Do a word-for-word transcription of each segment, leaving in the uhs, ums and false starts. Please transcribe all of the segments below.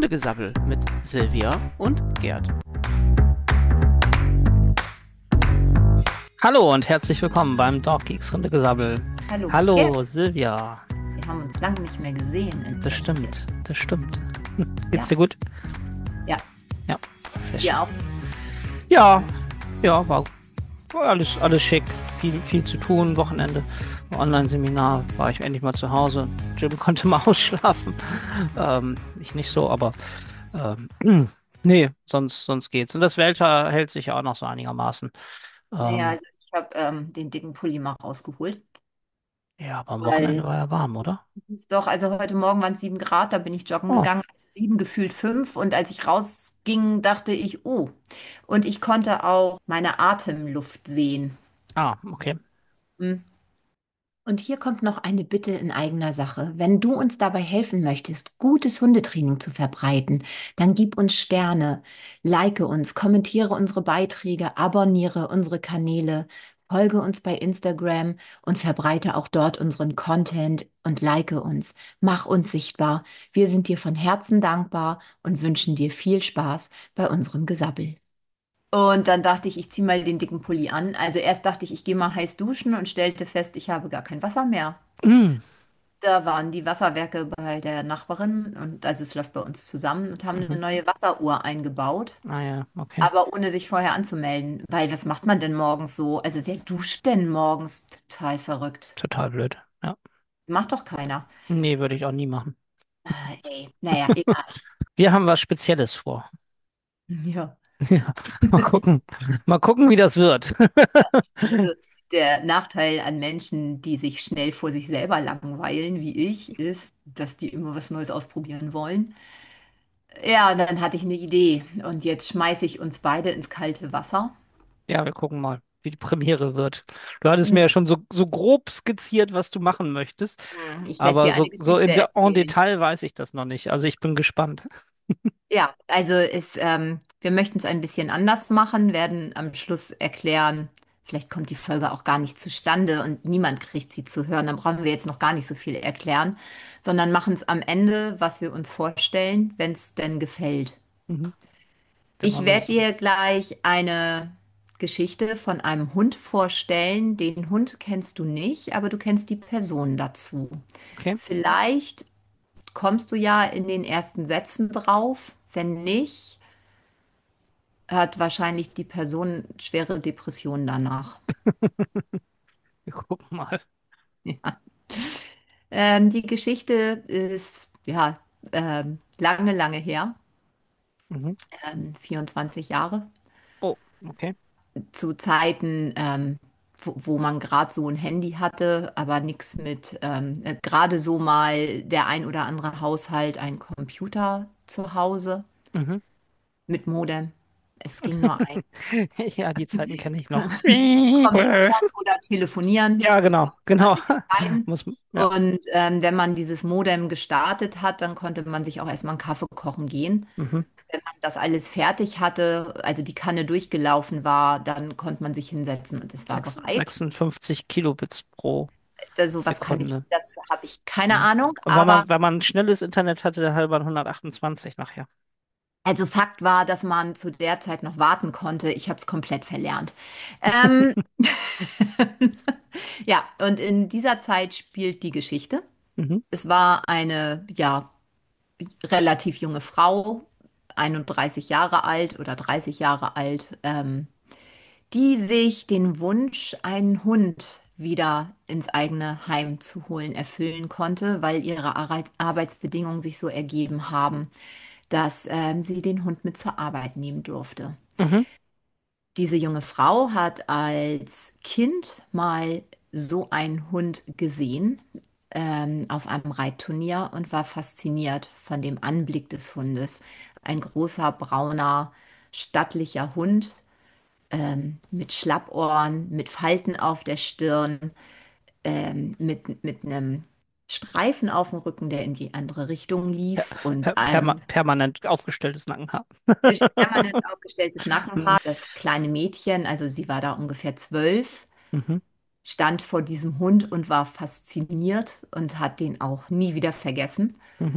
Hundegesabbel mit Silvia und Gerd. Hallo und herzlich willkommen beim Dog Geeks Hundegesabbel. Hallo, Gerd. Hallo Silvia. Wir haben uns lange nicht mehr gesehen. in Das echt. stimmt, das stimmt. Geht's Ja, dir gut? ja, Ja, sehr schön. dir auch. Ja, ja, war, war alles, alles schick. Viel, viel zu tun, Wochenende. Online-Seminar war ich endlich mal zu Hause. Jim konnte mal ausschlafen. Ähm, ich nicht so, aber ähm, nee, sonst, sonst geht's. Und das Wetter hält sich ja auch noch so einigermaßen. Naja, Ähm, also ich habe ähm, den dicken Pulli mal rausgeholt, ja, aber am Wochenende weil war ja warm, oder? es doch, also heute Morgen waren es sieben Grad, da bin ich joggen Oh, gegangen, also sieben gefühlt fünf und als ich rausging, dachte ich, oh, und ich konnte auch meine Atemluft sehen. ah, okay. Hm. Und hier kommt noch eine Bitte in eigener Sache. Wenn du uns dabei helfen möchtest, gutes Hundetraining zu verbreiten, dann gib uns Sterne, like uns, kommentiere unsere Beiträge, abonniere unsere Kanäle, folge uns bei Instagram und verbreite auch dort unseren Content und like uns. Mach uns sichtbar. Wir sind dir von Herzen dankbar und wünschen dir viel Spaß bei unserem Gesabbel. Und dann dachte ich, ich ziehe mal den dicken Pulli an. Also erst dachte ich, ich gehe mal heiß duschen und stellte fest, ich habe gar kein Wasser mehr. Mm, Da waren die Wasserwerke bei der Nachbarin und also es läuft bei uns zusammen und haben eine mhm. neue Wasseruhr eingebaut, Ah ja, okay. aber ohne sich vorher anzumelden. Weil was macht man denn morgens so? Also wer duscht denn morgens? Total verrückt. Total blöd. Ja. Macht doch keiner. Nee, würde ich auch nie machen. Ah, ey, naja, egal. Wir haben was Spezielles vor. Ja. Ja, mal gucken. Mal gucken, wie das wird. Also der Nachteil an Menschen, die sich schnell vor sich selber langweilen, wie ich, ist, dass die immer was Neues ausprobieren wollen. Ja, und dann hatte ich eine Idee und jetzt schmeiße ich uns beide ins kalte Wasser. Ja, wir gucken mal, wie die Premiere wird. Du hattest mir Hm. ja schon so, so grob skizziert, was du machen möchtest, Ich werde aber dir eine so, so Geschichte in der, en erzählen. Detail weiß ich das noch nicht. Also ich bin gespannt. Ja, also es, ähm, wir möchten es ein bisschen anders machen, werden am Schluss erklären, vielleicht kommt die Folge auch gar nicht zustande und niemand kriegt sie zu hören, dann brauchen wir jetzt noch gar nicht so viel erklären, sondern machen es am Ende, was wir uns vorstellen, wenn es denn gefällt. Mhm. Dann Ich machen wir werde das. dir gleich eine Geschichte von einem Hund vorstellen. Den Hund kennst du nicht, aber du kennst die Person dazu. Okay. Vielleicht kommst du ja in den ersten Sätzen drauf. Wenn nicht, hat wahrscheinlich die Person schwere Depressionen danach. Wir gucken mal. Ja. Ähm, die Geschichte ist ja ähm, lange, lange her, Mhm. ähm, vierundzwanzig Jahre, Oh, okay. zu Zeiten, ähm, wo, wo man gerade so ein Handy hatte, aber nichts mit, ähm, äh, gerade so mal der ein oder andere Haushalt einen Computer zu Hause Mhm. mit Modem. Es ging nur eins. Ja, die Zeiten kenne ich noch. Computern oder telefonieren, Ja, da genau, konnte man genau. sich entscheiden. Muss, ja. Und ähm, wenn man dieses Modem gestartet hat, dann konnte man sich auch erstmal einen Kaffee kochen gehen. Mhm. Wenn man das alles fertig hatte, also die Kanne durchgelaufen war, dann konnte man sich hinsetzen und es war Sechs- bereit. sechsundfünfzig Kilobits pro Also sowas kann ich, Sekunde. das habe ich keine Mhm. Ahnung, Und wenn aber man, wenn man schnelles Internet hatte, dann hatte man hundertachtundzwanzig nachher. also Fakt war, dass man zu der Zeit noch warten konnte. Ich habe es komplett verlernt. Ähm, ja, und in dieser Zeit spielt die Geschichte. Mhm. Es war eine, ja, relativ junge Frau, einunddreißig Jahre alt oder dreißig Jahre alt, ähm, die sich den Wunsch, einen Hund wieder ins eigene Heim zu holen, erfüllen konnte, weil ihre Arbeit, Arbeitsbedingungen sich so ergeben haben, dass ähm, sie den Hund mit zur Arbeit nehmen durfte. Mhm. Diese junge Frau hat als Kind mal so einen Hund gesehen ähm, auf einem Reitturnier und war fasziniert von dem Anblick des Hundes. Ein großer, brauner, stattlicher Hund ähm, mit Schlappohren, mit Falten auf der Stirn, ähm, mit, mit einem Streifen auf dem Rücken, der in die andere Richtung Per lief per und perma einem permanent aufgestelltes Nackenhaar. permanent aufgestelltes Nackenhaar. Das kleine Mädchen, also sie war da ungefähr zwölf, Mhm. stand vor diesem Hund und war fasziniert und hat den auch nie wieder vergessen. Mhm.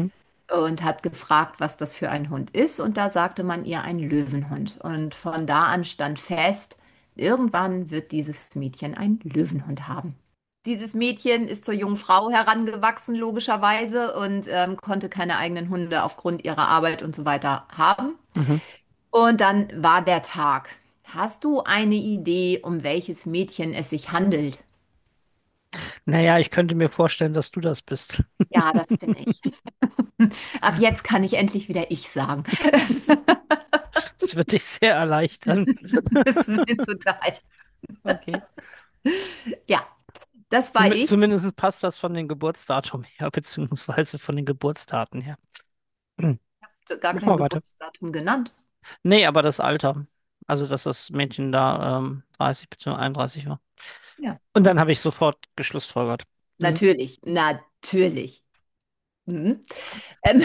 und hat gefragt, was das für ein Hund ist. Und da sagte man ihr ein Löwenhund. Und von da an stand fest, irgendwann wird dieses Mädchen einen Löwenhund haben. Dieses Mädchen ist zur jungen Frau herangewachsen, logischerweise, und ähm, konnte keine eigenen Hunde aufgrund ihrer Arbeit und so weiter haben. Mhm. Und dann war der Tag. Hast du eine Idee, um welches Mädchen es sich handelt? Naja, ich könnte mir vorstellen, dass du das bist. Ja, das bin ich. Ab jetzt kann ich endlich wieder ich sagen. Das wird dich sehr erleichtern. Das ist mir total. Okay. Ja, das war Zum, ich. zumindest passt das von den Geburtsdatum her, beziehungsweise von den Geburtsdaten her. Hm. Gar Mach kein mal weiter. Geburtsdatum genannt. Nee, aber das Alter. Also, dass das Mädchen da ähm, dreißig bzw. einunddreißig war. Ja, Und dann habe ich sofort geschlussfolgert. Das, natürlich, natürlich. Mhm. Ähm,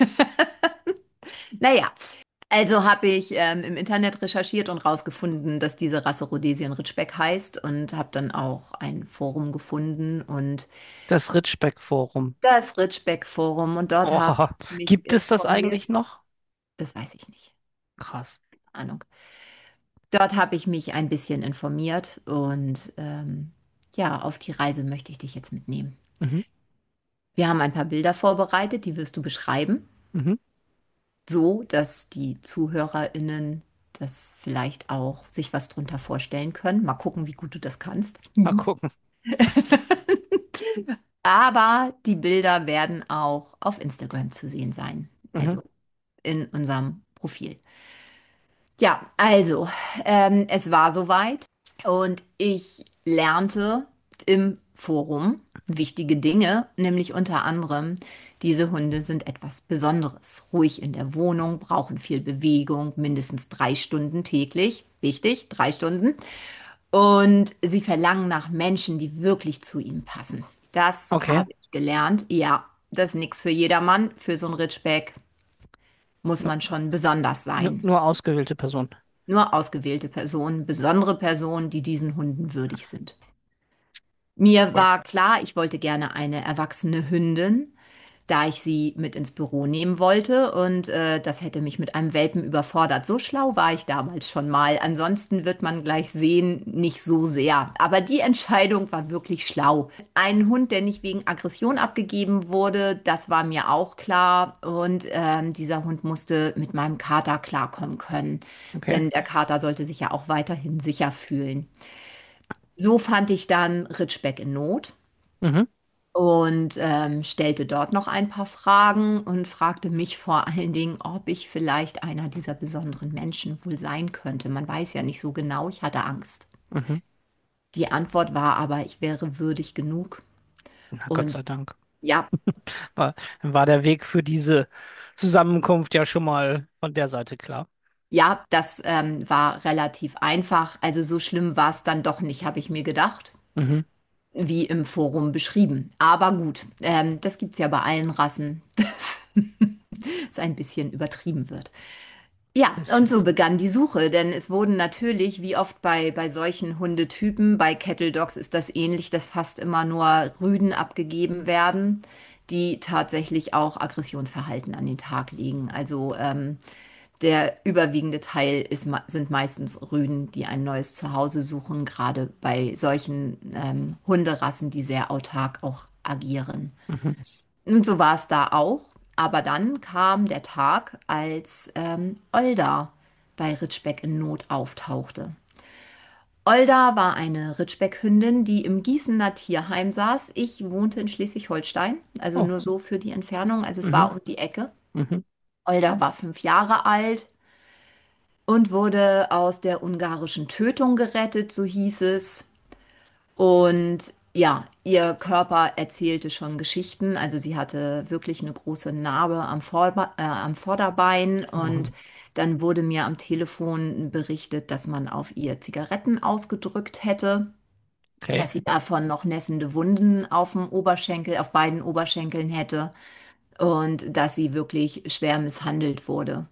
naja, also habe ich ähm, im Internet recherchiert und rausgefunden, dass diese Rasse Rhodesian Ridgeback heißt und habe dann auch ein Forum gefunden und das Ridgeback-Forum. das Ridgeback Forum und dort habe Oh, ich mich gibt es das informiert. eigentlich noch? Das weiß ich nicht. Krass. Ahnung. Dort habe ich mich ein bisschen informiert und ähm, ja, auf die Reise möchte ich dich jetzt mitnehmen. Mhm. Wir haben ein paar Bilder vorbereitet, die wirst du beschreiben, Mhm. so dass die ZuhörerInnen das vielleicht auch sich was drunter vorstellen können. Mal gucken, wie gut du das kannst. Mal gucken. Aber die Bilder werden auch auf Instagram zu sehen sein, Mhm. also in unserem Profil. Ja, also, ähm, es war soweit und ich lernte im Forum wichtige Dinge, nämlich unter anderem, diese Hunde sind etwas Besonderes. Ruhig in der Wohnung, brauchen viel Bewegung, mindestens drei Stunden täglich. Wichtig, drei Stunden. Und sie verlangen nach Menschen, die wirklich zu ihnen passen. Das Okay. habe ich gelernt. Ja, das ist nichts für jedermann. Für so ein Ridgeback muss Nur, man schon besonders nur, sein. nur ausgewählte Personen. Nur ausgewählte Personen, besondere Personen, die diesen Hunden würdig sind. Mir Cool. war klar, ich wollte gerne eine erwachsene Hündin, da ich sie mit ins Büro nehmen wollte und äh, das hätte mich mit einem Welpen überfordert. So schlau war ich damals schon mal. Ansonsten wird man gleich sehen, nicht so sehr. Aber die Entscheidung war wirklich schlau. Ein Hund, der nicht wegen Aggression abgegeben wurde, das war mir auch klar. Und ähm, dieser Hund musste mit meinem Kater klarkommen können, Okay. denn der Kater sollte sich ja auch weiterhin sicher fühlen. So fand ich dann Ridgeback in Not Mhm. und ähm, stellte dort noch ein paar Fragen und fragte mich vor allen Dingen, ob ich vielleicht einer dieser besonderen Menschen wohl sein könnte. Man weiß ja nicht so genau, ich hatte Angst. Mhm. Die Antwort war aber, ich wäre würdig genug. Na, Gott Und sei Dank. ja, War, war der Weg für diese Zusammenkunft ja schon mal von der Seite klar. ja, das ähm, war relativ einfach. Also so schlimm war es dann doch nicht, habe ich mir gedacht, Mhm. wie im Forum beschrieben. Aber gut, ähm, das gibt es ja bei allen Rassen, dass es ein bisschen übertrieben wird. Ja, und Bisschen. so begann die Suche, denn es wurden natürlich, wie oft bei, bei solchen Hundetypen, bei Cattle Dogs ist das ähnlich, dass fast immer nur Rüden abgegeben werden, die tatsächlich auch Aggressionsverhalten an den Tag legen. Also ähm, der überwiegende Teil ist, ma- sind meistens Rüden, die ein neues Zuhause suchen, gerade bei solchen ähm, Hunderassen, die sehr autark auch agieren. Mhm. Und so war es da auch. Aber dann kam der Tag, als ähm, Olda bei Ridgeback in Not auftauchte. Olda war eine Ridgeback-Hündin, die im Gießener Tierheim saß. Ich wohnte in Schleswig-Holstein, also Oh. nur so für die Entfernung. Also es war Mhm. um die Ecke. Mhm. Olda war fünf Jahre alt und wurde aus der ungarischen Tötung gerettet, so hieß es. Und ja, ihr Körper erzählte schon Geschichten. Also sie hatte wirklich eine große Narbe am Vorba äh, am Vorderbein. Und Mhm. dann wurde mir am Telefon berichtet, dass man auf ihr Zigaretten ausgedrückt hätte, Okay. dass sie davon noch nässende Wunden auf dem Oberschenkel, auf beiden Oberschenkeln hätte und dass sie wirklich schwer misshandelt wurde.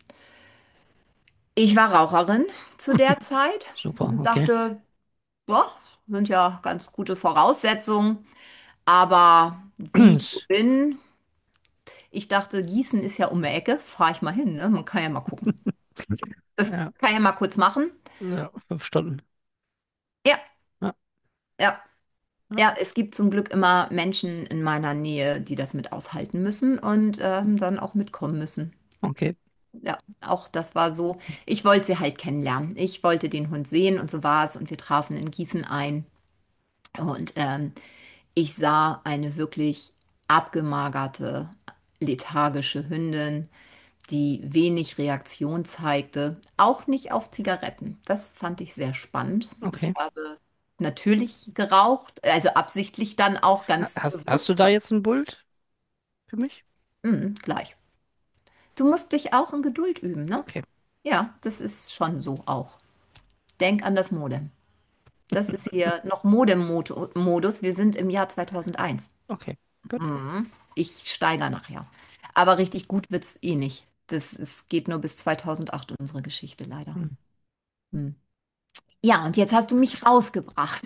Ich war Raucherin zu der Zeit Super. und Okay. dachte, boah, sind ja ganz gute Voraussetzungen. Aber wie ich so bin, Ich dachte, Gießen ist ja um die Ecke, fahre ich mal hin, ne? Man kann ja mal gucken. Das Ja, kann ich ja mal kurz machen. ja, fünf Stunden. Ja, Ja, ja. ja, Ja, es gibt zum Glück immer Menschen in meiner Nähe, die das mit aushalten müssen und ähm, dann auch mitkommen müssen. okay. Ja, auch das war so. Ich wollte sie halt kennenlernen. Ich wollte den Hund sehen und so war es. Und wir trafen in Gießen ein. Und ähm, ich sah eine wirklich abgemagerte, lethargische Hündin, die wenig Reaktion zeigte, auch nicht auf Zigaretten. Das fand ich sehr spannend. Ich Okay. habe natürlich geraucht, also absichtlich dann auch ganz Hast, hast du bewusst. da jetzt ein Bult für mich? Mm, gleich. Du musst dich auch in Geduld üben, ne? Okay, Ja, das ist schon so auch. Denk an das Modem. Das ist hier noch Modem-Modus. Wir sind im Jahr zweitausendeins. okay, gut. Mhm. Ich steigere nachher. Aber richtig gut wird's eh nicht. Das es geht nur bis zweitausendacht, unsere Geschichte leider. Hm. Hm. Ja, und jetzt hast du mich rausgebracht.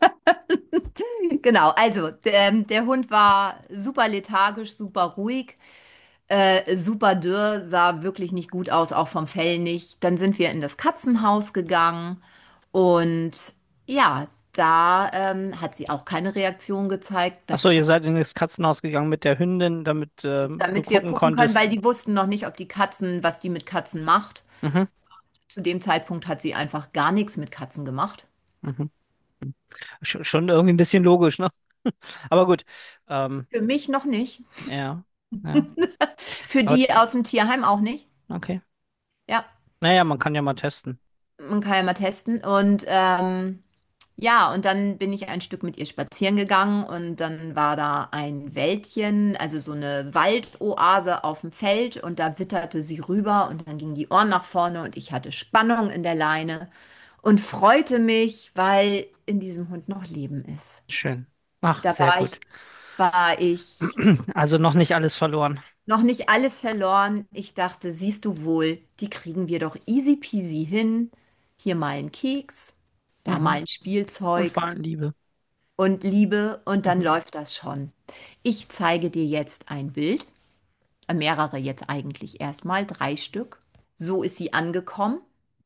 Genau, also der, der Hund war super lethargisch, super ruhig, äh, super dürr, sah wirklich nicht gut aus, auch vom Fell nicht. Dann sind wir in das Katzenhaus gegangen und ja, da ähm, hat sie auch keine Reaktion gezeigt. Ach so, Das ihr seid in das Katzenhaus gegangen mit der Hündin, damit ähm, du damit wir gucken gucken können, konntest. weil die wussten noch nicht, ob die Katzen, was die mit Katzen macht. Mhm, Zu dem Zeitpunkt hat sie einfach gar nichts mit Katzen gemacht. mhm. Sch- Schon irgendwie ein bisschen logisch, ne? Aber gut. Ähm, Für mich noch nicht. ja, ja. Für Aber die aus dem Tierheim auch nicht. okay. Ja, Naja, man kann ja mal testen. man kann ja mal testen. Und ähm, ja, und dann bin ich ein Stück mit ihr spazieren gegangen und dann war da ein Wäldchen, also so eine Waldoase auf dem Feld und da witterte sie rüber und dann gingen die Ohren nach vorne und ich hatte Spannung in der Leine und freute mich, weil in diesem Hund noch Leben ist. Schön. Ach, Da sehr war gut. ich, war ich Also noch nicht alles verloren. noch nicht alles verloren. Ich dachte, siehst du wohl, die kriegen wir doch easy peasy hin. Hier mal ein Keks, da mal Mhm. ein Und Spielzeug vor allem Liebe. und Liebe und dann Mhm. läuft das schon. Ich zeige dir jetzt ein Bild, äh, mehrere jetzt eigentlich erstmal, drei Stück. So ist sie angekommen.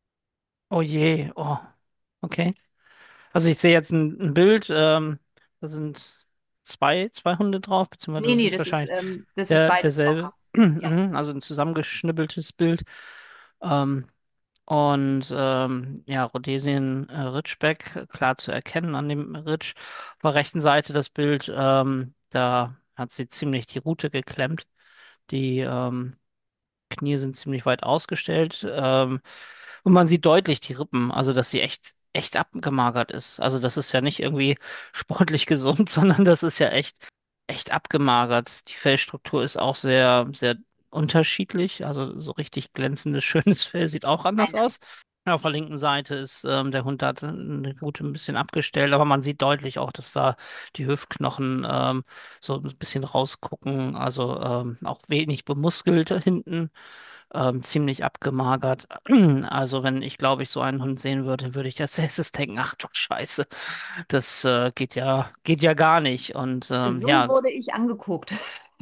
Oh je, oh, okay. Also ich sehe jetzt ein, ein Bild, ähm, da sind zwei, zwei Hunde drauf, beziehungsweise Nee, das nee, ist das ist, wahrscheinlich ähm, das ist der, beides derselbe. Tochter. Ja. Mhm, also ein zusammengeschnibbeltes Bild. Ähm, und ähm, ja, Rhodesien äh, Ridgeback, klar zu erkennen an dem Ridge. Auf der rechten Seite das Bild, ähm, da hat sie ziemlich die Rute geklemmt. Die ähm, Knie sind ziemlich weit ausgestellt. Ähm, und man sieht deutlich die Rippen, also dass sie echt, echt abgemagert ist. Also das ist ja nicht irgendwie sportlich gesund, sondern das ist ja echt, echt abgemagert. Die Fellstruktur ist auch sehr, sehr unterschiedlich. Also so richtig glänzendes, schönes Fell sieht auch anders Nein, aus. Ja, auf der linken Seite ist ähm, der Hund hat eine Rute ein bisschen abgestellt, aber man sieht deutlich auch, dass da die Hüftknochen ähm, so ein bisschen rausgucken. Also ähm, auch wenig bemuskelt hinten, ähm, ziemlich abgemagert. Also wenn ich, glaube ich, so einen Hund sehen würde, würde ich als erstes denken, ach du Scheiße, das äh, geht ja, geht ja gar nicht. Und ähm, so ja, wurde ich angeguckt.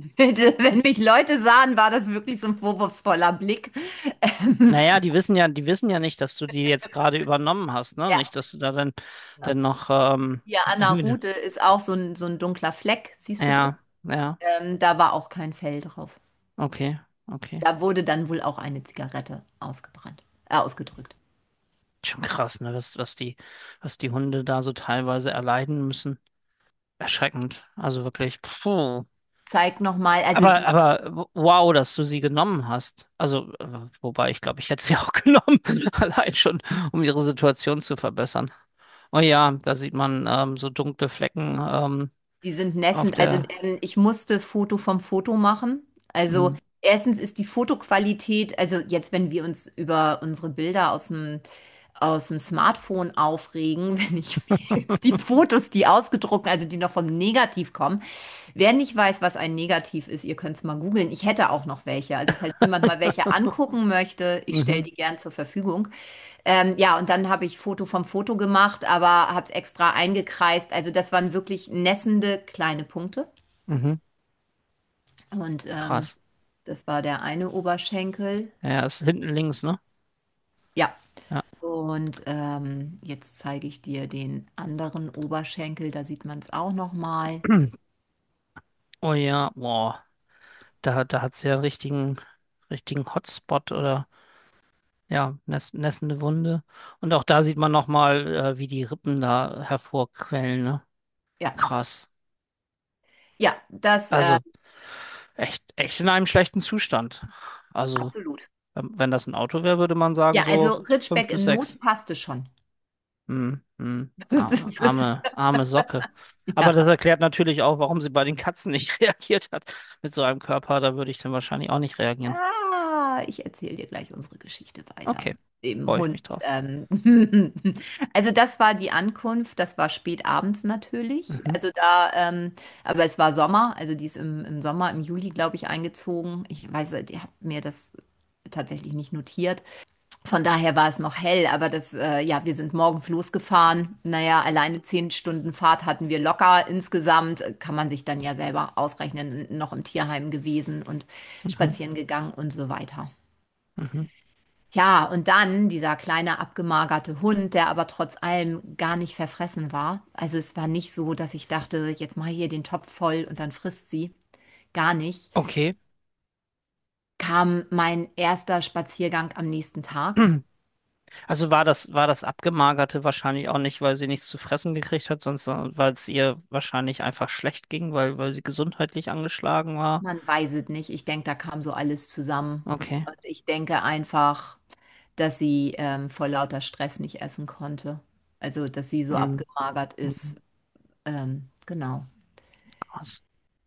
Wenn mich Leute sahen, war das wirklich so ein vorwurfsvoller Blick. Ähm, naja, die wissen ja, die wissen ja nicht, dass du die jetzt gerade übernommen hast, ne? ja, Nicht, dass du da dann, genau. dann noch ähm, Hier an der irgendwie, Rute ist auch so ein, so ein dunkler Fleck, siehst du ja, das? ja, Ähm, da war auch kein Fell drauf. okay, okay. Da wurde dann wohl auch eine Zigarette ausgebrannt, äh, ausgedrückt. Schon krass, ne? Was, was die, was die Hunde da so teilweise erleiden müssen. Erschreckend. Also wirklich, puh. Zeigt nochmal, also Aber, die, aber wow, dass du sie genommen hast. Also, äh, wobei ich glaube, ich hätte sie auch genommen, allein schon, um ihre Situation zu verbessern. Oh ja, da sieht man ähm, so dunkle Flecken ähm, die sind auf nässend. Also der. ähm, ich musste Foto vom Foto machen. Also Hm, erstens ist die Fotoqualität, also jetzt, wenn wir uns über unsere Bilder aus dem aus dem Smartphone aufregen, wenn ich mir jetzt die Fotos, die ausgedruckt, also die noch vom Negativ kommen. Wer nicht weiß, was ein Negativ ist, ihr könnt es mal googeln. Ich hätte auch noch welche. Also falls jemand mal welche angucken möchte, ich stelle mhm, die gern zur Verfügung. Ähm, ja, und dann habe ich Foto vom Foto gemacht, aber habe es extra eingekreist. Also das waren wirklich nässende kleine Punkte. mhm. Und ähm, Krass. das war der eine Oberschenkel. Ja, ist hinten links, ne? Ja. Ja. Und ähm, jetzt zeige ich dir den anderen Oberschenkel. Da sieht man es auch noch mal. Oh ja, boah. Da, da hat sie ja einen richtigen, richtigen Hotspot oder ja, näss, nässende Wunde. Und auch da sieht man nochmal, äh, wie die Rippen da hervorquellen, ne? Ja, Krass. ja, das äh, Also echt, echt in einem schlechten Zustand. Also, absolut. wenn, wenn das ein Auto wäre, würde man sagen Ja, also so fünf Ritschbeck bis in Not sechs. passte schon. Hm, hm. Das Arme, ist, arme, arme Socke. Aber das ja. erklärt natürlich auch, warum sie bei den Katzen nicht reagiert hat. Mit so einem Körper, da würde ich dann wahrscheinlich auch nicht reagieren. Ah, ich erzähle dir gleich unsere Geschichte weiter Okay, mit dem freue ich Hund. mich drauf. Ähm, also das war die Ankunft, das war spät abends natürlich. Mhm. Also da, ähm, aber es war Sommer, also die ist im, im Sommer, im Juli, glaube ich, eingezogen. Ich weiß, ihr habt mir das tatsächlich nicht notiert. Von daher war es noch hell, aber das, äh, ja, wir sind morgens losgefahren. Naja, alleine zehn Stunden Fahrt hatten wir locker. Insgesamt äh, kann man sich dann ja selber ausrechnen, noch im Tierheim gewesen und Mhm. spazieren gegangen und so weiter. Mhm. Ja, und dann dieser kleine abgemagerte Hund, der aber trotz allem gar nicht verfressen war. Also es war nicht so, dass ich dachte, jetzt mache ich hier den Topf voll und dann frisst sie. Gar nicht. Okay. Kam mein erster Spaziergang am nächsten Tag. Also war das, war das Abgemagerte wahrscheinlich auch nicht, weil sie nichts zu fressen gekriegt hat, sondern weil es ihr wahrscheinlich einfach schlecht ging, weil, weil sie gesundheitlich angeschlagen war. Man weiß es nicht. Ich denke, da kam so alles zusammen. Okay. Und ich denke einfach, dass sie ähm, vor lauter Stress nicht essen konnte. Also, dass sie so Mhm. abgemagert Mhm. ist. Ähm, genau. Krass.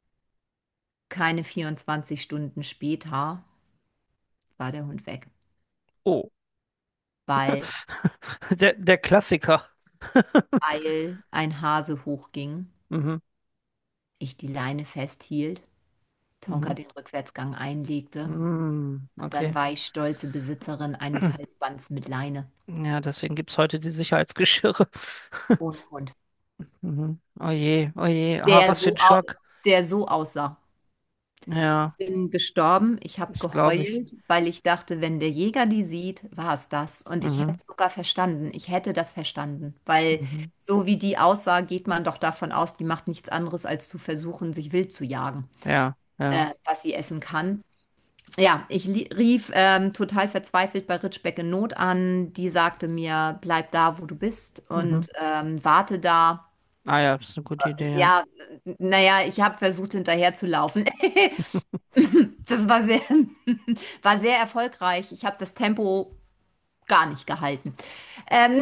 Keine vierundzwanzig Stunden später war der Hund weg, Oh, weil, der, der Klassiker. weil ein Hase hochging, Mhm. ich die Leine festhielt, Tonka Mhm. den Rückwärtsgang einlegte Mhm. und dann Okay. war ich stolze Besitzerin eines Halsbands mit Leine Ja, deswegen gibt's heute die Sicherheitsgeschirre. ohne Hund. Mhm. Oh je, oh je. Ah, Der was für so, ein au Schock. der so aussah. Ja, Bin gestorben. Ich habe das glaube ich. geheult, weil ich dachte, wenn der Jäger die sieht, war es das. Und ich hätte Mhm. es sogar verstanden. Ich hätte das verstanden, weil Mhm. so wie die aussah, geht man doch davon aus, die macht nichts anderes, als zu versuchen, sich wild zu jagen, Ja, ja. äh, was sie essen kann. Ja, ich li- rief ähm, total verzweifelt bei Ritschbeck in Not an. Die sagte mir, bleib da, wo du bist Mhm. und ähm, warte da. Ah ja, das ist eine gute Idee, ja. Ja, naja, ich habe versucht, hinterher zu laufen. Das war sehr, war sehr erfolgreich. Ich habe das Tempo gar nicht gehalten. Ähm,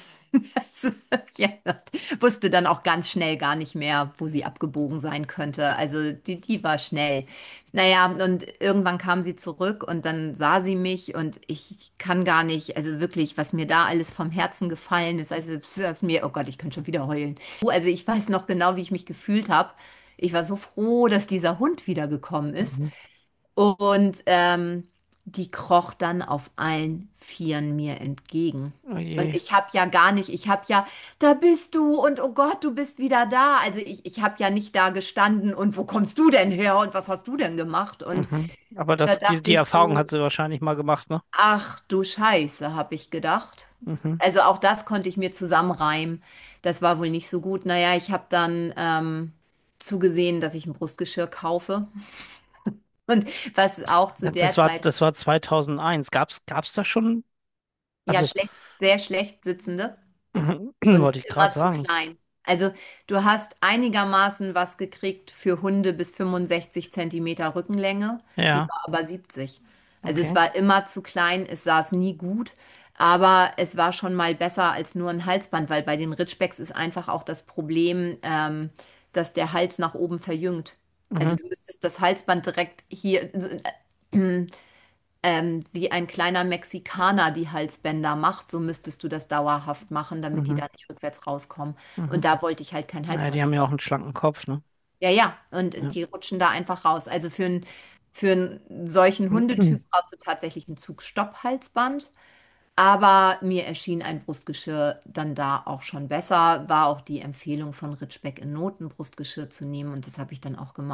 ja, wusste dann auch ganz schnell gar nicht mehr, wo sie abgebogen sein könnte. Also die, die war schnell. Naja, und irgendwann kam sie zurück und dann sah sie mich und ich kann gar nicht, also wirklich, was mir da alles vom Herzen gefallen ist, also das mir, oh Gott, ich könnte schon wieder heulen. Also ich weiß noch genau, wie ich mich gefühlt habe. Ich war so froh, dass dieser Hund wiedergekommen ist. Mhm. Und ähm, die kroch dann auf allen Vieren mir entgegen. Oh Und je. ich habe ja gar nicht, ich habe ja, da bist du und oh Gott, du bist wieder da. Also ich, ich habe ja nicht da gestanden und wo kommst du denn her und was hast du denn gemacht? Und Mhm. Aber da das, die, dachte die ich Erfahrung so, hat sie wahrscheinlich mal gemacht, ne? ach du Scheiße, habe ich gedacht. Mhm. Also auch das konnte ich mir zusammenreimen. Das war wohl nicht so gut. Naja, ich habe dann ähm, zugesehen, dass ich ein Brustgeschirr kaufe. Und was auch zu Ja, der das war, Zeit das war zweitausendeins. Gab's, gab's da schon? ja Also, schlecht, sehr schlecht sitzende und wollte ich gerade immer zu sagen. klein. Also du hast einigermaßen was gekriegt für Hunde bis fünfundsechzig Zentimeter Rückenlänge. Sie Ja, war aber siebzig. Also es okay. war immer zu klein, es saß nie gut, aber es war schon mal besser als nur ein Halsband, weil bei den Ridgebacks ist einfach auch das Problem, ähm, dass der Hals nach oben verjüngt. Also Mhm. du müsstest das Halsband direkt hier, so, äh, ähm, wie ein kleiner Mexikaner die Halsbänder macht, so müsstest du das dauerhaft machen, damit die Mhm. da nicht rückwärts rauskommen. Und Mhm. da wollte ich halt kein Naja, die Halsband haben ja mehr. auch einen schlanken Kopf, ne? Ja, ja, und Ja. die rutschen da einfach raus. Also für, ein, für einen solchen Hundetyp brauchst du tatsächlich ein Zugstopp-Halsband. Aber mir erschien ein Brustgeschirr dann da auch schon besser. War auch die Empfehlung von Ritschbeck in Not, ein Brustgeschirr zu nehmen. Und das habe ich dann auch gemacht.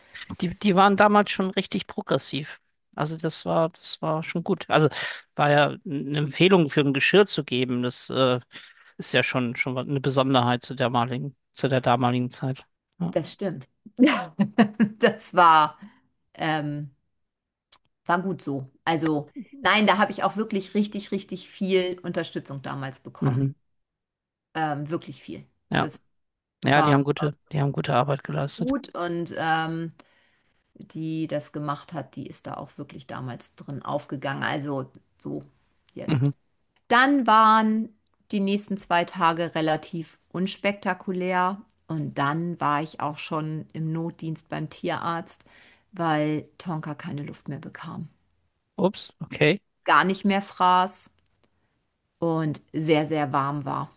Die, die waren damals schon richtig progressiv. Also das war, das war schon gut. Also war ja eine Empfehlung für ein Geschirr zu geben. Das äh, ist ja schon, schon eine Besonderheit zu der damaligen, zu der damaligen Zeit. Ja. Das stimmt. Das war, ähm, war gut so. Also, nein, da habe ich auch wirklich richtig, richtig viel Unterstützung damals bekommen. Mhm. Ähm, wirklich viel. Ja. Das Ja, die war haben gute, die haben gute Arbeit geleistet. gut und ähm, die das gemacht hat, die ist da auch wirklich damals drin aufgegangen. Also so Mhm. jetzt. Dann waren die nächsten zwei Tage relativ unspektakulär und dann war ich auch schon im Notdienst beim Tierarzt, weil Tonka keine Luft mehr bekam. Ups, okay. Gar nicht mehr fraß und sehr, sehr warm war.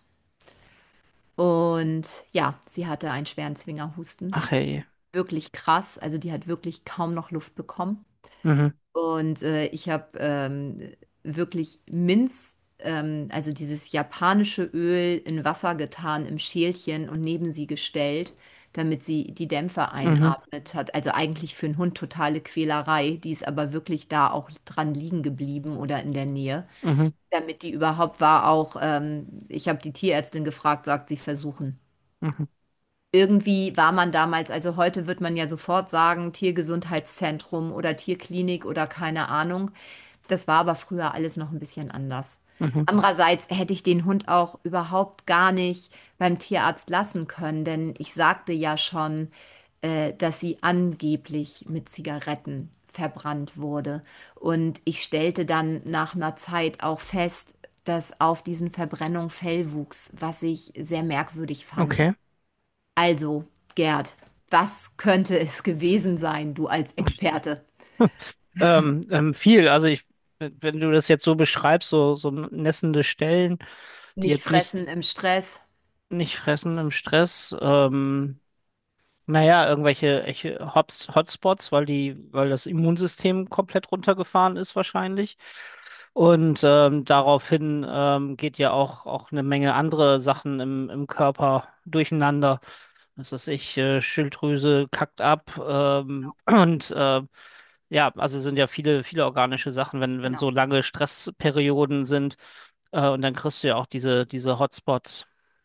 Und ja, sie hatte einen schweren Zwingerhusten. Ach hey. Wirklich krass. Also die hat wirklich kaum noch Luft bekommen. Mhm. Und äh, ich habe ähm, wirklich Minz, ähm, also dieses japanische Öl in Wasser getan im Schälchen und neben sie gestellt, damit sie die Dämpfe Mhm. einatmet hat. Also eigentlich für einen Hund totale Quälerei. Die ist aber wirklich da auch dran liegen geblieben oder in der Nähe, Mhm. damit die überhaupt war auch, ähm, ich habe die Tierärztin gefragt, sagt sie versuchen. Mhm. Irgendwie war man damals, also heute wird man ja sofort sagen, Tiergesundheitszentrum oder Tierklinik oder keine Ahnung. Das war aber früher alles noch ein bisschen anders. Mhm. Andererseits hätte ich den Hund auch überhaupt gar nicht beim Tierarzt lassen können, denn ich sagte ja schon, äh, dass sie angeblich mit Zigaretten verbrannt wurde. Und ich stellte dann nach einer Zeit auch fest, dass auf diesen Verbrennungen Fell wuchs, was ich sehr merkwürdig fand. Okay. Also, Gerd, was könnte es gewesen sein, du als Experte? Ähm, ähm, viel. Also ich, wenn du das jetzt so beschreibst, so, so nässende Stellen, die Nicht jetzt nicht, fressen im Stress. nicht fressen im Stress, ähm, naja, irgendwelche, welche Hots, Hotspots, weil die, weil das Immunsystem komplett runtergefahren ist wahrscheinlich. Und ähm, daraufhin ähm, geht ja auch, auch eine Menge andere Sachen im, im Körper durcheinander. Was weiß ich, äh, Schilddrüse kackt ab ähm, und äh, ja, also sind ja viele, viele organische Sachen, wenn, wenn Genau. so lange Stressperioden sind äh, und dann kriegst du ja auch diese, diese Hotspots.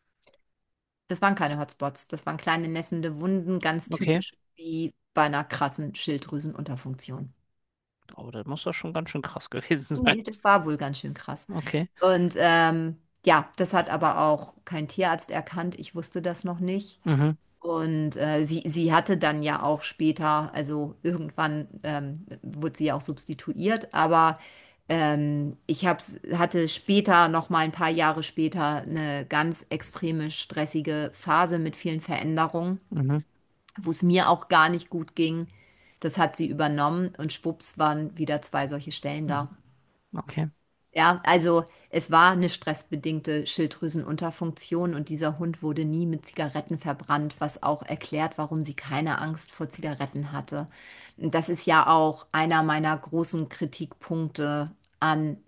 Das waren keine Hotspots, das waren kleine nässende Wunden, ganz Okay, typisch wie bei einer krassen Schilddrüsenunterfunktion. aber das muss doch schon ganz schön krass gewesen sein. Nee, das war wohl ganz schön krass. Okay. Und ähm, ja, das hat aber auch kein Tierarzt erkannt. Ich wusste das noch nicht. Mhm. Und äh, sie, sie hatte dann ja auch später, also irgendwann ähm, wurde sie auch substituiert, aber ähm, ich hab's, hatte später, noch mal ein paar Jahre später, eine ganz extreme stressige Phase mit vielen Veränderungen, Mhm. wo es mir auch gar nicht gut ging. Das hat sie übernommen und schwupps waren wieder zwei solche Stellen Mhm. da. Okay. Ja, also es war eine stressbedingte Schilddrüsenunterfunktion und dieser Hund wurde nie mit Zigaretten verbrannt, was auch erklärt, warum sie keine Angst vor Zigaretten hatte. Das ist ja auch einer meiner großen Kritikpunkte an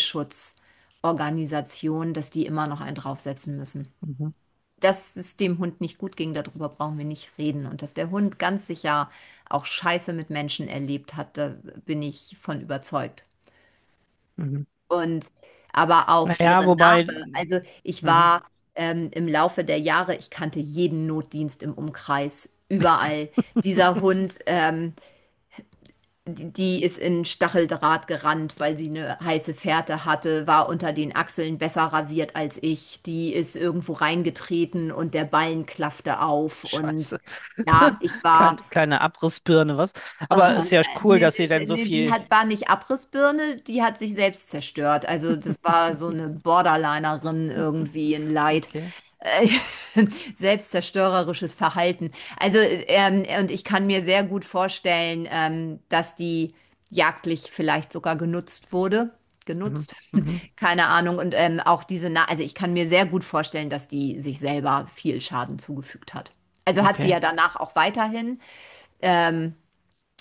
Tierschutzorganisationen, dass die immer noch einen draufsetzen müssen. Mhm. Dass es dem Hund nicht gut ging, darüber brauchen wir nicht reden. Und dass der Hund ganz sicher auch Scheiße mit Menschen erlebt hat, da bin ich von überzeugt. Mhm. Und aber auch Naja, ihre wobei, Narbe. Also ich mhm. war ähm, im Laufe der Jahre, ich kannte jeden Notdienst im Umkreis, überall. Dieser Hund, ähm, die, die ist in Stacheldraht gerannt, weil sie eine heiße Fährte hatte, war unter den Achseln besser rasiert als ich. Die ist irgendwo reingetreten und der Ballen klaffte auf. Und Scheiße. ja, ich Kein, war. keine Abrissbirne, was? Aber Aha, ist ja cool, nee, dass sie dann nee, so nee, die viel. hat, war nicht Abrissbirne, die hat sich selbst zerstört. Also das war so eine Borderlinerin irgendwie in Leid. Okay. Äh, Selbstzerstörerisches Verhalten. Also, ähm, und ich kann mir sehr gut vorstellen, ähm, dass die jagdlich vielleicht sogar genutzt wurde. Mhm. Genutzt, Mhm. keine Ahnung. Und ähm, auch diese, Na also ich kann mir sehr gut vorstellen, dass die sich selber viel Schaden zugefügt hat. Also hat sie Okay. ja danach auch weiterhin. Ähm,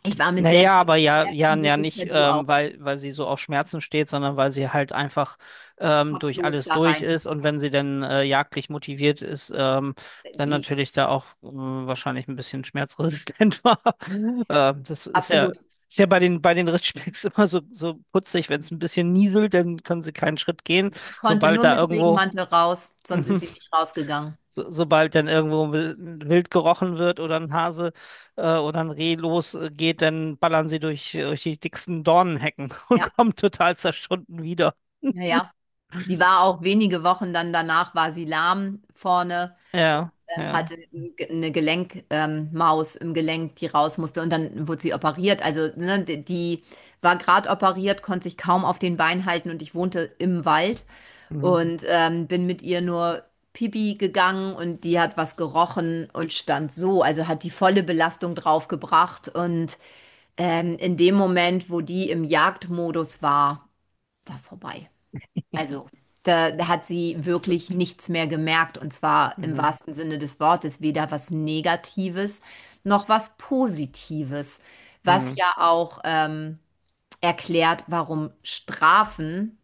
Ich war mit sehr Naja, vielen aber ja, ja, Schmerzen, so ja nicht, ungefähr du ähm, auch, weil, weil sie so auf Schmerzen steht, sondern weil sie halt einfach ähm, durch kopflos alles da durch rein ist ist. und wenn sie dann äh, jagdlich motiviert ist, ähm, dann Die, natürlich da auch ähm, wahrscheinlich ein bisschen schmerzresistent war. Äh, das ist ja, absolut. ist ja bei den, bei den Ritschbecks immer so, so putzig, wenn es ein bisschen nieselt, dann können sie keinen Schritt gehen. Die konnte Sobald nur da mit irgendwo Regenmantel raus, sonst ist sie nicht rausgegangen. So, sobald dann irgendwo ein wild gerochen wird oder ein Hase äh, oder ein Reh losgeht, dann ballern sie durch, durch die dicksten Dornenhecken und Ja, kommen total zerschunden wieder. ja, ja. Die war auch wenige Wochen dann danach, war sie lahm vorne, Ja, ähm, ja. hatte eine Gelenkmaus ähm, Maus im Gelenk, die raus musste und dann wurde sie operiert. Also ne, die, die war gerade operiert, konnte sich kaum auf den Beinen halten und ich wohnte im Wald Mhm. und ähm, bin mit ihr nur Pipi gegangen und die hat was gerochen und stand so, also hat die volle Belastung draufgebracht und ähm, in dem Moment, wo die im Jagdmodus war, war vorbei. Also da, da hat sie wirklich nichts mehr gemerkt und zwar im Mhm. wahrsten Sinne des Wortes, weder was Negatives noch was Positives, was Mhm. ja auch ähm, erklärt, warum Strafen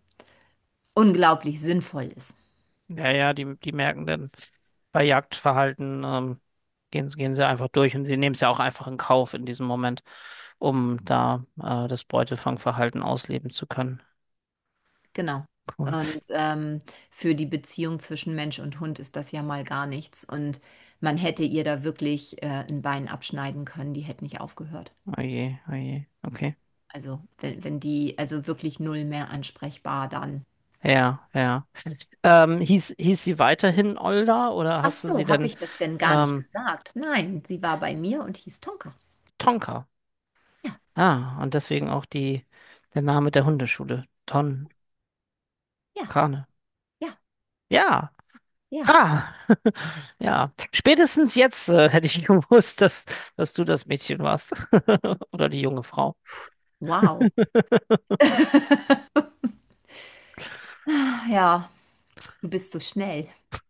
unglaublich sinnvoll ist. Ja, ja, die, die merken dann bei Jagdverhalten, ähm, gehen, gehen sie einfach durch und sie nehmen es ja auch einfach in Kauf in diesem Moment, um da äh, das Beutefangverhalten ausleben zu können. Genau. Cool. Und ähm, für die Beziehung zwischen Mensch und Hund ist das ja mal gar nichts. Und man hätte ihr da wirklich äh, ein Bein abschneiden können, die hätte nicht aufgehört. Oh je, oh je. Okay. Also wenn, wenn die, also wirklich null mehr ansprechbar dann. Ja, ja. Ähm, hieß, hieß sie weiterhin Olda oder Ach hast du sie so, habe denn ich das denn gar nicht ähm, gesagt? Nein, sie war bei mir und hieß Tonka. Tonka? Ja, Ah, und deswegen auch die, der Name der Hundeschule. Tonkane. ja, ja, Ja. ja. Ah. Ja. Spätestens jetzt äh, hätte ich gewusst, dass, dass du das Mädchen warst. Oder die junge Frau. Wow. Ja, du bist so schnell.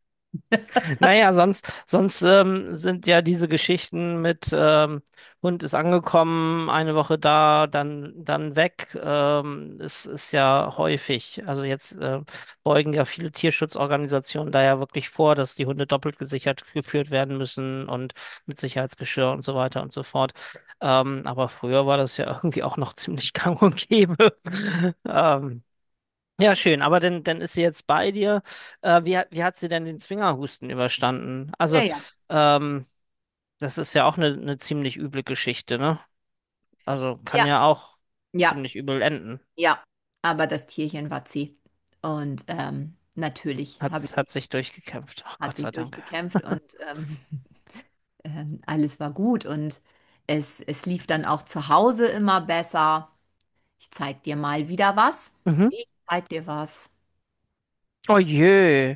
Naja, sonst, sonst ähm, sind ja diese Geschichten mit ähm, Hund ist angekommen, eine Woche da, dann, dann weg, ähm, ist, ist ja häufig. Also jetzt äh, beugen ja viele Tierschutzorganisationen da ja wirklich vor, dass die Hunde doppelt gesichert geführt werden müssen und mit Sicherheitsgeschirr und so weiter und so fort. Ähm, aber früher war das ja irgendwie auch noch ziemlich gang und gäbe. Ähm, ja, schön. Aber dann, dann ist sie jetzt bei dir. Äh, wie, hat- wie hat sie denn den Zwingerhusten überstanden? Ja, Also, ja. ähm, das ist ja auch eine, eine ziemlich üble Geschichte, ne? Also kann Ja, ja auch ja, ziemlich übel enden. ja. Aber das Tierchen war zäh. Und ähm, natürlich Hat, habe ich sie, hat sich durchgekämpft. Ach, hat Gott sei sich Dank. durchgekämpft und ähm, ähm, alles war gut. Und es, es lief dann auch zu Hause immer besser. Ich zeig dir mal wieder was. Mhm. Ich zeig dir was. Oh je.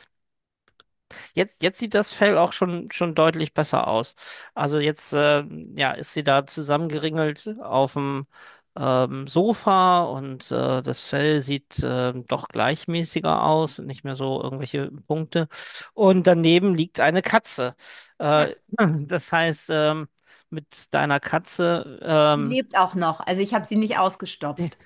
Jetzt, jetzt sieht das Fell auch schon, schon deutlich besser aus. Also jetzt, äh, ja, ist sie da zusammengeringelt auf dem ähm, Sofa und äh, das Fell sieht äh, doch gleichmäßiger aus, nicht mehr so irgendwelche Punkte. Und daneben liegt eine Katze. Ja, Äh, das heißt, ähm, mit deiner Katze, die ähm, lebt auch noch. Also ich habe sie nicht ausgestopft.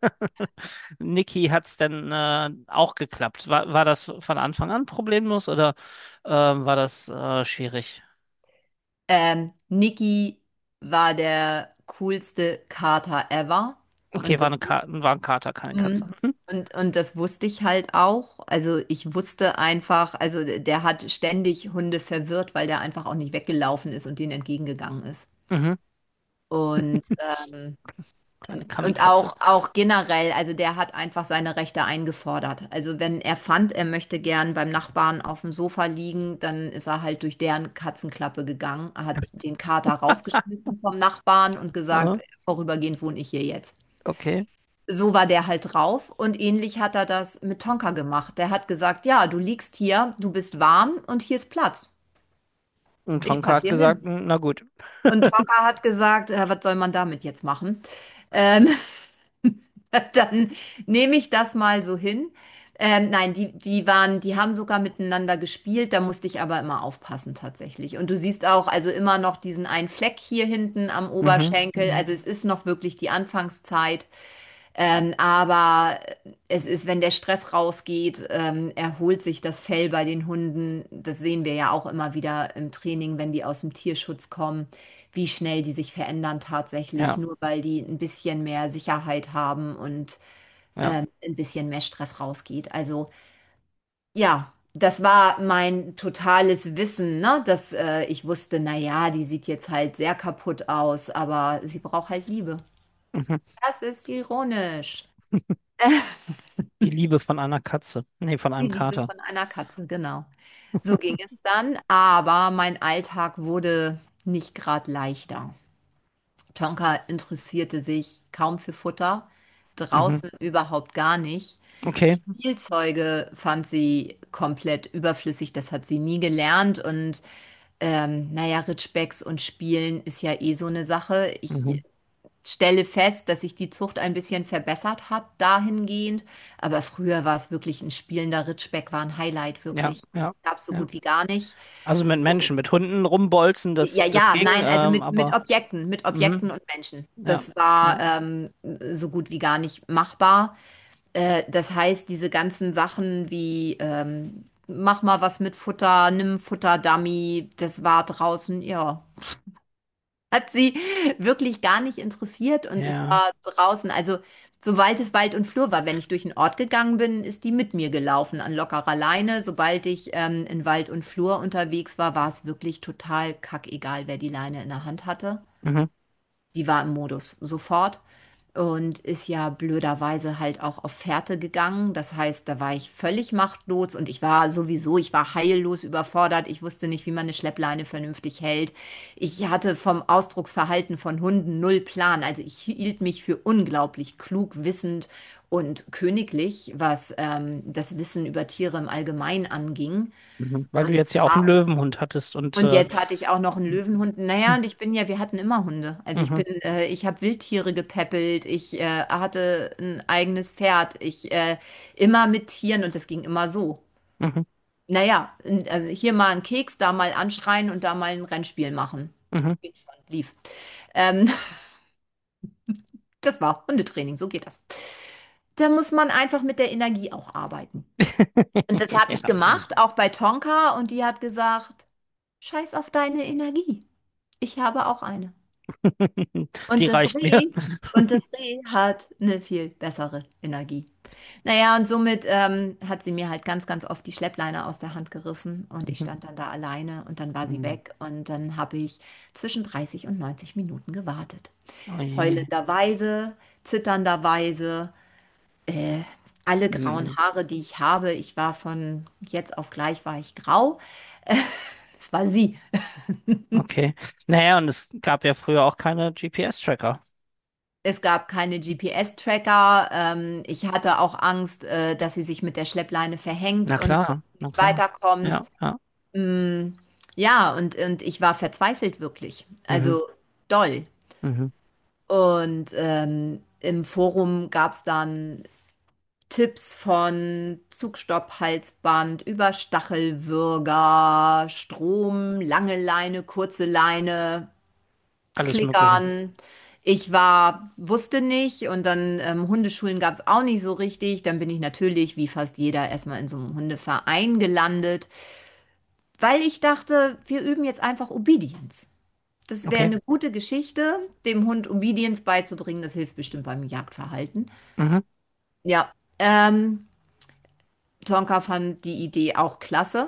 Niki, hat es denn äh, auch geklappt? War, war das von Anfang an problemlos oder ähm, war das äh, schwierig? Ähm, Niki war der coolste Kater ever. Okay, Und war das, eine Ka war ein Kater, keine Katze. Mhm. Mhm. und, und das wusste ich halt auch. Also ich wusste einfach, also der hat ständig Hunde verwirrt, weil der einfach auch nicht weggelaufen ist und denen entgegengegangen ist. Mhm. Und ähm, Kleine Und Kamikatze. auch, auch generell, also der hat einfach seine Rechte eingefordert. Also wenn er fand, er möchte gern beim Nachbarn auf dem Sofa liegen, dann ist er halt durch deren Katzenklappe gegangen, hat den Kater rausgeschmissen vom Nachbarn und gesagt, Ja, vorübergehend wohne ich hier jetzt. okay. So war der halt drauf und ähnlich hat er das mit Tonka gemacht. Der hat gesagt, ja, du liegst hier, du bist warm und hier ist Platz. Und Ich Tonka passe hat hier gesagt, hin. "Hm, na gut. Und Tonka hat gesagt, äh, was soll man damit jetzt machen? Ähm, Dann nehme ich das mal so hin. Ähm, nein, die, die waren, die haben sogar miteinander gespielt, da musste ich aber immer aufpassen tatsächlich. Und du siehst auch also immer noch diesen einen Fleck hier hinten am Mhm. Oberschenkel. Also es ist noch wirklich die Anfangszeit. Ähm, aber es ist, wenn der Stress rausgeht, ähm, erholt sich das Fell bei den Hunden. Das sehen wir ja auch immer wieder im Training, wenn die aus dem Tierschutz kommen, wie schnell die sich verändern tatsächlich, Ja, nur weil die ein bisschen mehr Sicherheit haben und ja. ähm, ein bisschen mehr Stress rausgeht. Also ja, das war mein totales Wissen, ne? Dass äh, ich wusste, na ja, die sieht jetzt halt sehr kaputt aus, aber sie braucht halt Liebe. Mhm. Das ist ironisch. Die Liebe von einer Katze. Nee, von Die einem Liebe Kater. von einer Katze, genau. So ging es dann, aber mein Alltag wurde nicht gerade leichter. Tonka interessierte sich kaum für Futter, Mhm. draußen überhaupt gar nicht. Okay. Spielzeuge fand sie komplett überflüssig, das hat sie nie gelernt und ähm, naja, Ritschbecks und Spielen ist ja eh so eine Sache. Ich Mhm. stelle fest, dass sich die Zucht ein bisschen verbessert hat dahingehend, aber früher war es wirklich ein spielender Ritschbeck, war ein Highlight Ja, wirklich. ja, Gab es so ja. gut wie gar nicht. Also mit Menschen, mit Hunden rumbolzen, Ja, das, das ja, ging, nein, also ähm, mit, mit aber Objekten, mit Objekten mhm. und Menschen. Ja, Das war ja. ähm, so gut wie gar nicht machbar. Äh, das heißt, diese ganzen Sachen wie ähm, mach mal was mit Futter, nimm Futterdummy, das war draußen, ja, hat sie wirklich gar nicht interessiert und es Ja. war draußen, also sobald es Wald und Flur war, wenn ich durch den Ort gegangen bin, ist die mit mir gelaufen an lockerer Leine. Sobald ich ähm, in Wald und Flur unterwegs war, war es wirklich total kackegal, wer die Leine in der Hand hatte. Mhm. Die war im Modus sofort und ist ja blöderweise halt auch auf Fährte gegangen. Das heißt, da war ich völlig machtlos und ich war sowieso, ich war heillos überfordert. Ich wusste nicht, wie man eine Schleppleine vernünftig hält. Ich hatte vom Ausdrucksverhalten von Hunden null Plan. Also ich hielt mich für unglaublich klug, wissend und königlich, was ähm, das Wissen über Tiere im Allgemeinen anging. Mhm. Weil du Und jetzt ja auch einen war Löwenhund hattest und und äh, jetzt hatte ich auch noch einen Löwenhund. Naja, und ich bin ja, wir hatten immer Hunde. Also ich mhm. bin, äh, ich habe Wildtiere gepäppelt, ich äh, hatte ein eigenes Pferd, ich äh, immer mit Tieren und das ging immer so. Mhm. Naja, n- äh, hier mal einen Keks, da mal anschreien und da mal ein Rennspiel machen. Mhm. Ging schon, lief. Ähm, das war Hundetraining, so geht das. Da muss man einfach mit der Energie auch arbeiten. Und das habe ich Ja. gemacht, auch bei Tonka, und die hat gesagt, scheiß auf deine Energie. Ich habe auch eine. Die Und das reicht mir. Reh, und das Reh hat eine viel bessere Energie. Naja, und somit ähm, hat sie mir halt ganz, ganz oft die Schleppleine aus der Hand gerissen und ich Mhm. stand dann da alleine und dann war sie Mhm. weg und dann habe ich zwischen dreißig und neunzig Minuten gewartet. Oh je. Heulenderweise, zitternderweise, äh, alle grauen Mhm. Haare, die ich habe, ich war von jetzt auf gleich war ich grau. Es war sie. Okay. Naja, und es gab ja früher auch keine G P S-Tracker. Es gab keine G P S-Tracker. Ähm, ich hatte auch Angst, äh, dass sie sich mit der Schleppleine verhängt Na und klar, na nicht klar. weiterkommt. Ja, ja. Mm, ja, und, und ich war verzweifelt wirklich. Mhm. Also doll. Mhm. Und ähm, im Forum gab es dann Tipps von Zugstopp-Halsband über Stachelwürger, Strom, lange Leine, kurze Leine. Alles Mögliche. Klickern. Ich war, wusste nicht und dann ähm, Hundeschulen gab es auch nicht so richtig. Dann bin ich natürlich, wie fast jeder, erstmal in so einem Hundeverein gelandet, weil ich dachte, wir üben jetzt einfach Obedience. Das wäre Okay. eine gute Geschichte, dem Hund Obedience beizubringen. Das hilft bestimmt beim Jagdverhalten. Mhm. Ja, ähm, Tonka fand die Idee auch klasse,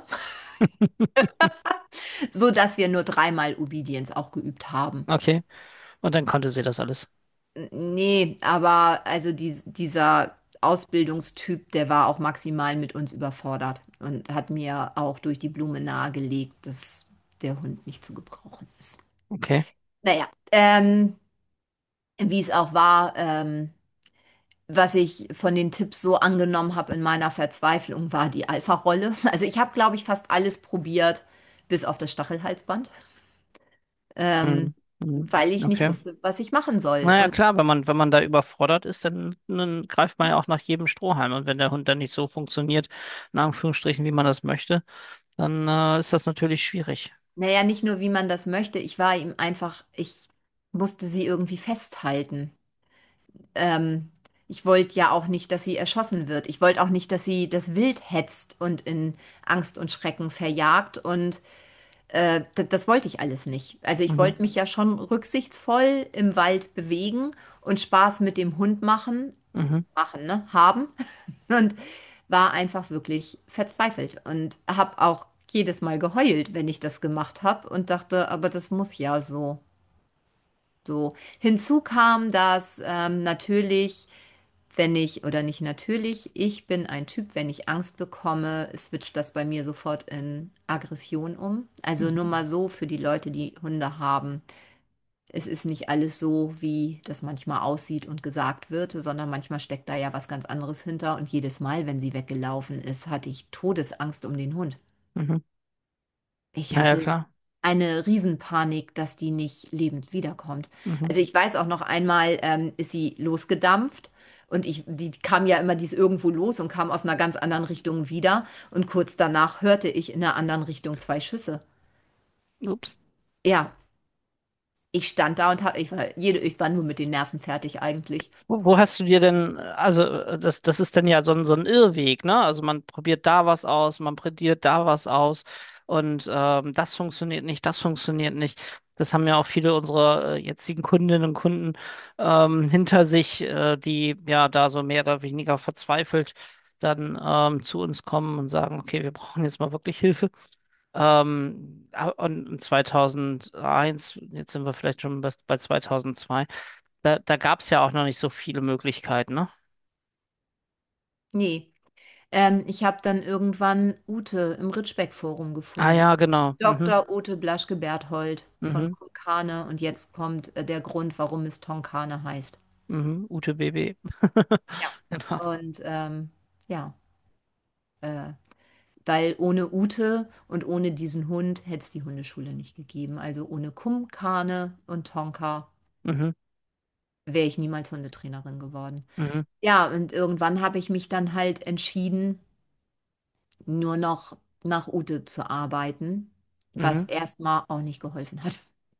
so dass wir nur dreimal Obedience auch geübt haben. Okay. Und dann konnte sie das alles. Nee, aber also dies, dieser Ausbildungstyp, der war auch maximal mit uns überfordert und hat mir auch durch die Blume nahegelegt, dass der Hund nicht zu gebrauchen ist. Okay. Naja, ähm, wie es auch war, ähm, was ich von den Tipps so angenommen habe in meiner Verzweiflung, war die Alpha-Rolle. Also ich habe, glaube ich, fast alles probiert, bis auf das Stachelhalsband. Ähm, Mhm. Mhm. weil ich nicht Okay. wusste, was ich machen soll. Naja, Und klar, wenn man, wenn man da überfordert ist, dann, dann greift man ja auch nach jedem Strohhalm. Und wenn der Hund dann nicht so funktioniert, in Anführungsstrichen, wie man das möchte, dann äh, ist das natürlich schwierig. naja, nicht nur, wie man das möchte, ich war ihm einfach, ich musste sie irgendwie festhalten. Ähm, Ich wollte ja auch nicht, dass sie erschossen wird. Ich wollte auch nicht, dass sie das Wild hetzt und in Angst und Schrecken verjagt. Und äh, das, das wollte ich alles nicht. Also ich Mhm. wollte mich ja schon rücksichtsvoll im Wald bewegen und Spaß mit dem Hund machen, Mhm. machen, ne, haben. Und war einfach wirklich verzweifelt und habe auch jedes Mal geheult, wenn ich das gemacht habe und dachte, aber das muss ja so. So. Hinzu kam, dass ähm, natürlich, wenn ich, oder nicht natürlich, ich bin ein Typ, wenn ich Angst bekomme, switcht das bei mir sofort in Aggression um. Also nur Mhm. mal so für die Leute, die Hunde haben. Es ist nicht alles so, wie das manchmal aussieht und gesagt wird, sondern manchmal steckt da ja was ganz anderes hinter. Und jedes Mal, wenn sie weggelaufen ist, hatte ich Todesangst um den Hund. Mhm. Ich Naja, hatte klar. eine Riesenpanik, dass die nicht lebend wiederkommt. Mhm. Also ich weiß auch noch einmal, ähm, ist sie losgedampft und ich, die kam ja immer, die ist irgendwo los und kam aus einer ganz anderen Richtung wieder. Und kurz danach hörte ich in einer anderen Richtung zwei Schüsse. Ups. Ja, ich stand da und hab, ich war, jede, ich war nur mit den Nerven fertig eigentlich. Wo, wo hast du dir denn, also äh, das, das ist dann ja so ein, so ein Irrweg, ne? Also man probiert da was aus, man probiert da was aus und ähm, das funktioniert nicht, das funktioniert nicht. Das haben ja auch viele unserer äh, jetzigen Kundinnen und Kunden ähm, hinter sich, äh, die ja da so mehr oder weniger verzweifelt dann ähm, zu uns kommen und sagen, okay, wir brauchen jetzt mal wirklich Hilfe. Ähm, a- und zweitausendeins, jetzt sind wir vielleicht schon bei bei zweitausendzwei. Da, da gab es ja auch noch nicht so viele Möglichkeiten, ne? Nee. Ähm, ich habe dann irgendwann Ute im Ritschbeck-Forum Ah gefunden. ja, genau. Mhm. Doktor Ute Blaschke-Berthold von Mhm. Konkane. Und jetzt kommt äh, der Grund, warum es Tonkane heißt. Mhm. Ute Baby. Ja. Genau. Und ähm, ja, äh, weil ohne Ute und ohne diesen Hund hätte es die Hundeschule nicht gegeben. Also ohne Kumkane und Tonka Mhm. wäre ich niemals Hundetrainerin geworden. Mhm. Ja, und irgendwann habe ich mich dann halt entschieden, nur noch nach Ute zu arbeiten, was Mhm. erstmal auch nicht geholfen hat.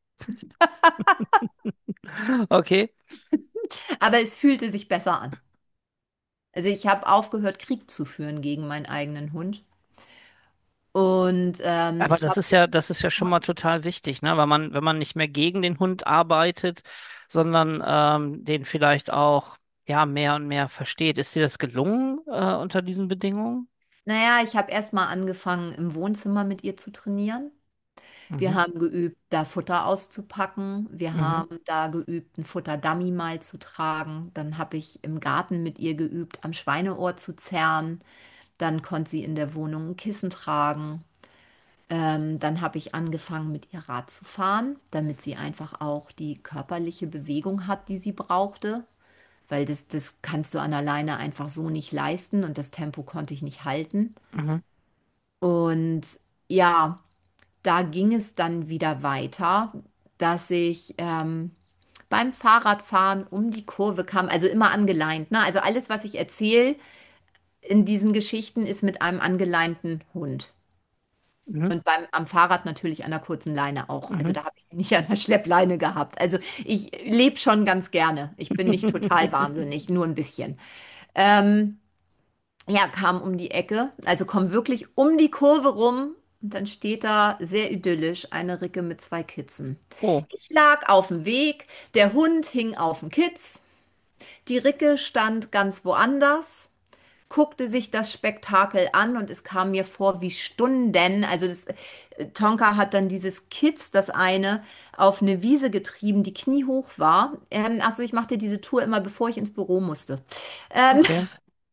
Okay. Aber es fühlte sich besser an. Also ich habe aufgehört, Krieg zu führen gegen meinen eigenen Hund. Und ähm, Aber ich das habe, ist ja, das ist ja schon mal total wichtig, ne? Weil man, wenn man nicht mehr gegen den Hund arbeitet, sondern ähm, den vielleicht auch ja mehr und mehr versteht. Ist dir das gelungen äh, unter diesen Bedingungen? naja, ich habe erstmal angefangen, im Wohnzimmer mit ihr zu trainieren. Wir Mhm. haben geübt, da Futter auszupacken. Wir Mhm. haben da geübt, ein Futterdummy mal zu tragen. Dann habe ich im Garten mit ihr geübt, am Schweineohr zu zerren. Dann konnte sie in der Wohnung ein Kissen tragen. Ähm, dann habe ich angefangen, mit ihr Rad zu fahren, damit sie einfach auch die körperliche Bewegung hat, die sie brauchte. Weil das, das kannst du an alleine einfach so nicht leisten und das Tempo konnte ich nicht halten. Mhm. Und ja, da ging es dann wieder weiter, dass ich ähm, beim Fahrradfahren um die Kurve kam, also immer angeleint. Ne? Also alles, was ich erzähle in diesen Geschichten, ist mit einem angeleinten Hund. Mhm. Und beim, am Fahrrad natürlich an der kurzen Leine auch. Also Mhm. da habe ich sie nicht an der Schleppleine gehabt. Also ich lebe schon ganz gerne. Ich bin nicht total wahnsinnig, nur ein bisschen. Ähm, ja, kam um die Ecke, also komm wirklich um die Kurve rum und dann steht da sehr idyllisch eine Ricke mit zwei Kitzen. Oh, Ich lag auf dem Weg, der Hund hing auf dem Kitz, die Ricke stand ganz woanders, guckte sich das Spektakel an und es kam mir vor wie Stunden. Also das, äh, Tonka hat dann dieses Kitz, das eine, auf eine Wiese getrieben, die kniehoch war. Ähm, also ich machte diese Tour immer, bevor ich ins Büro musste. Ähm, okay.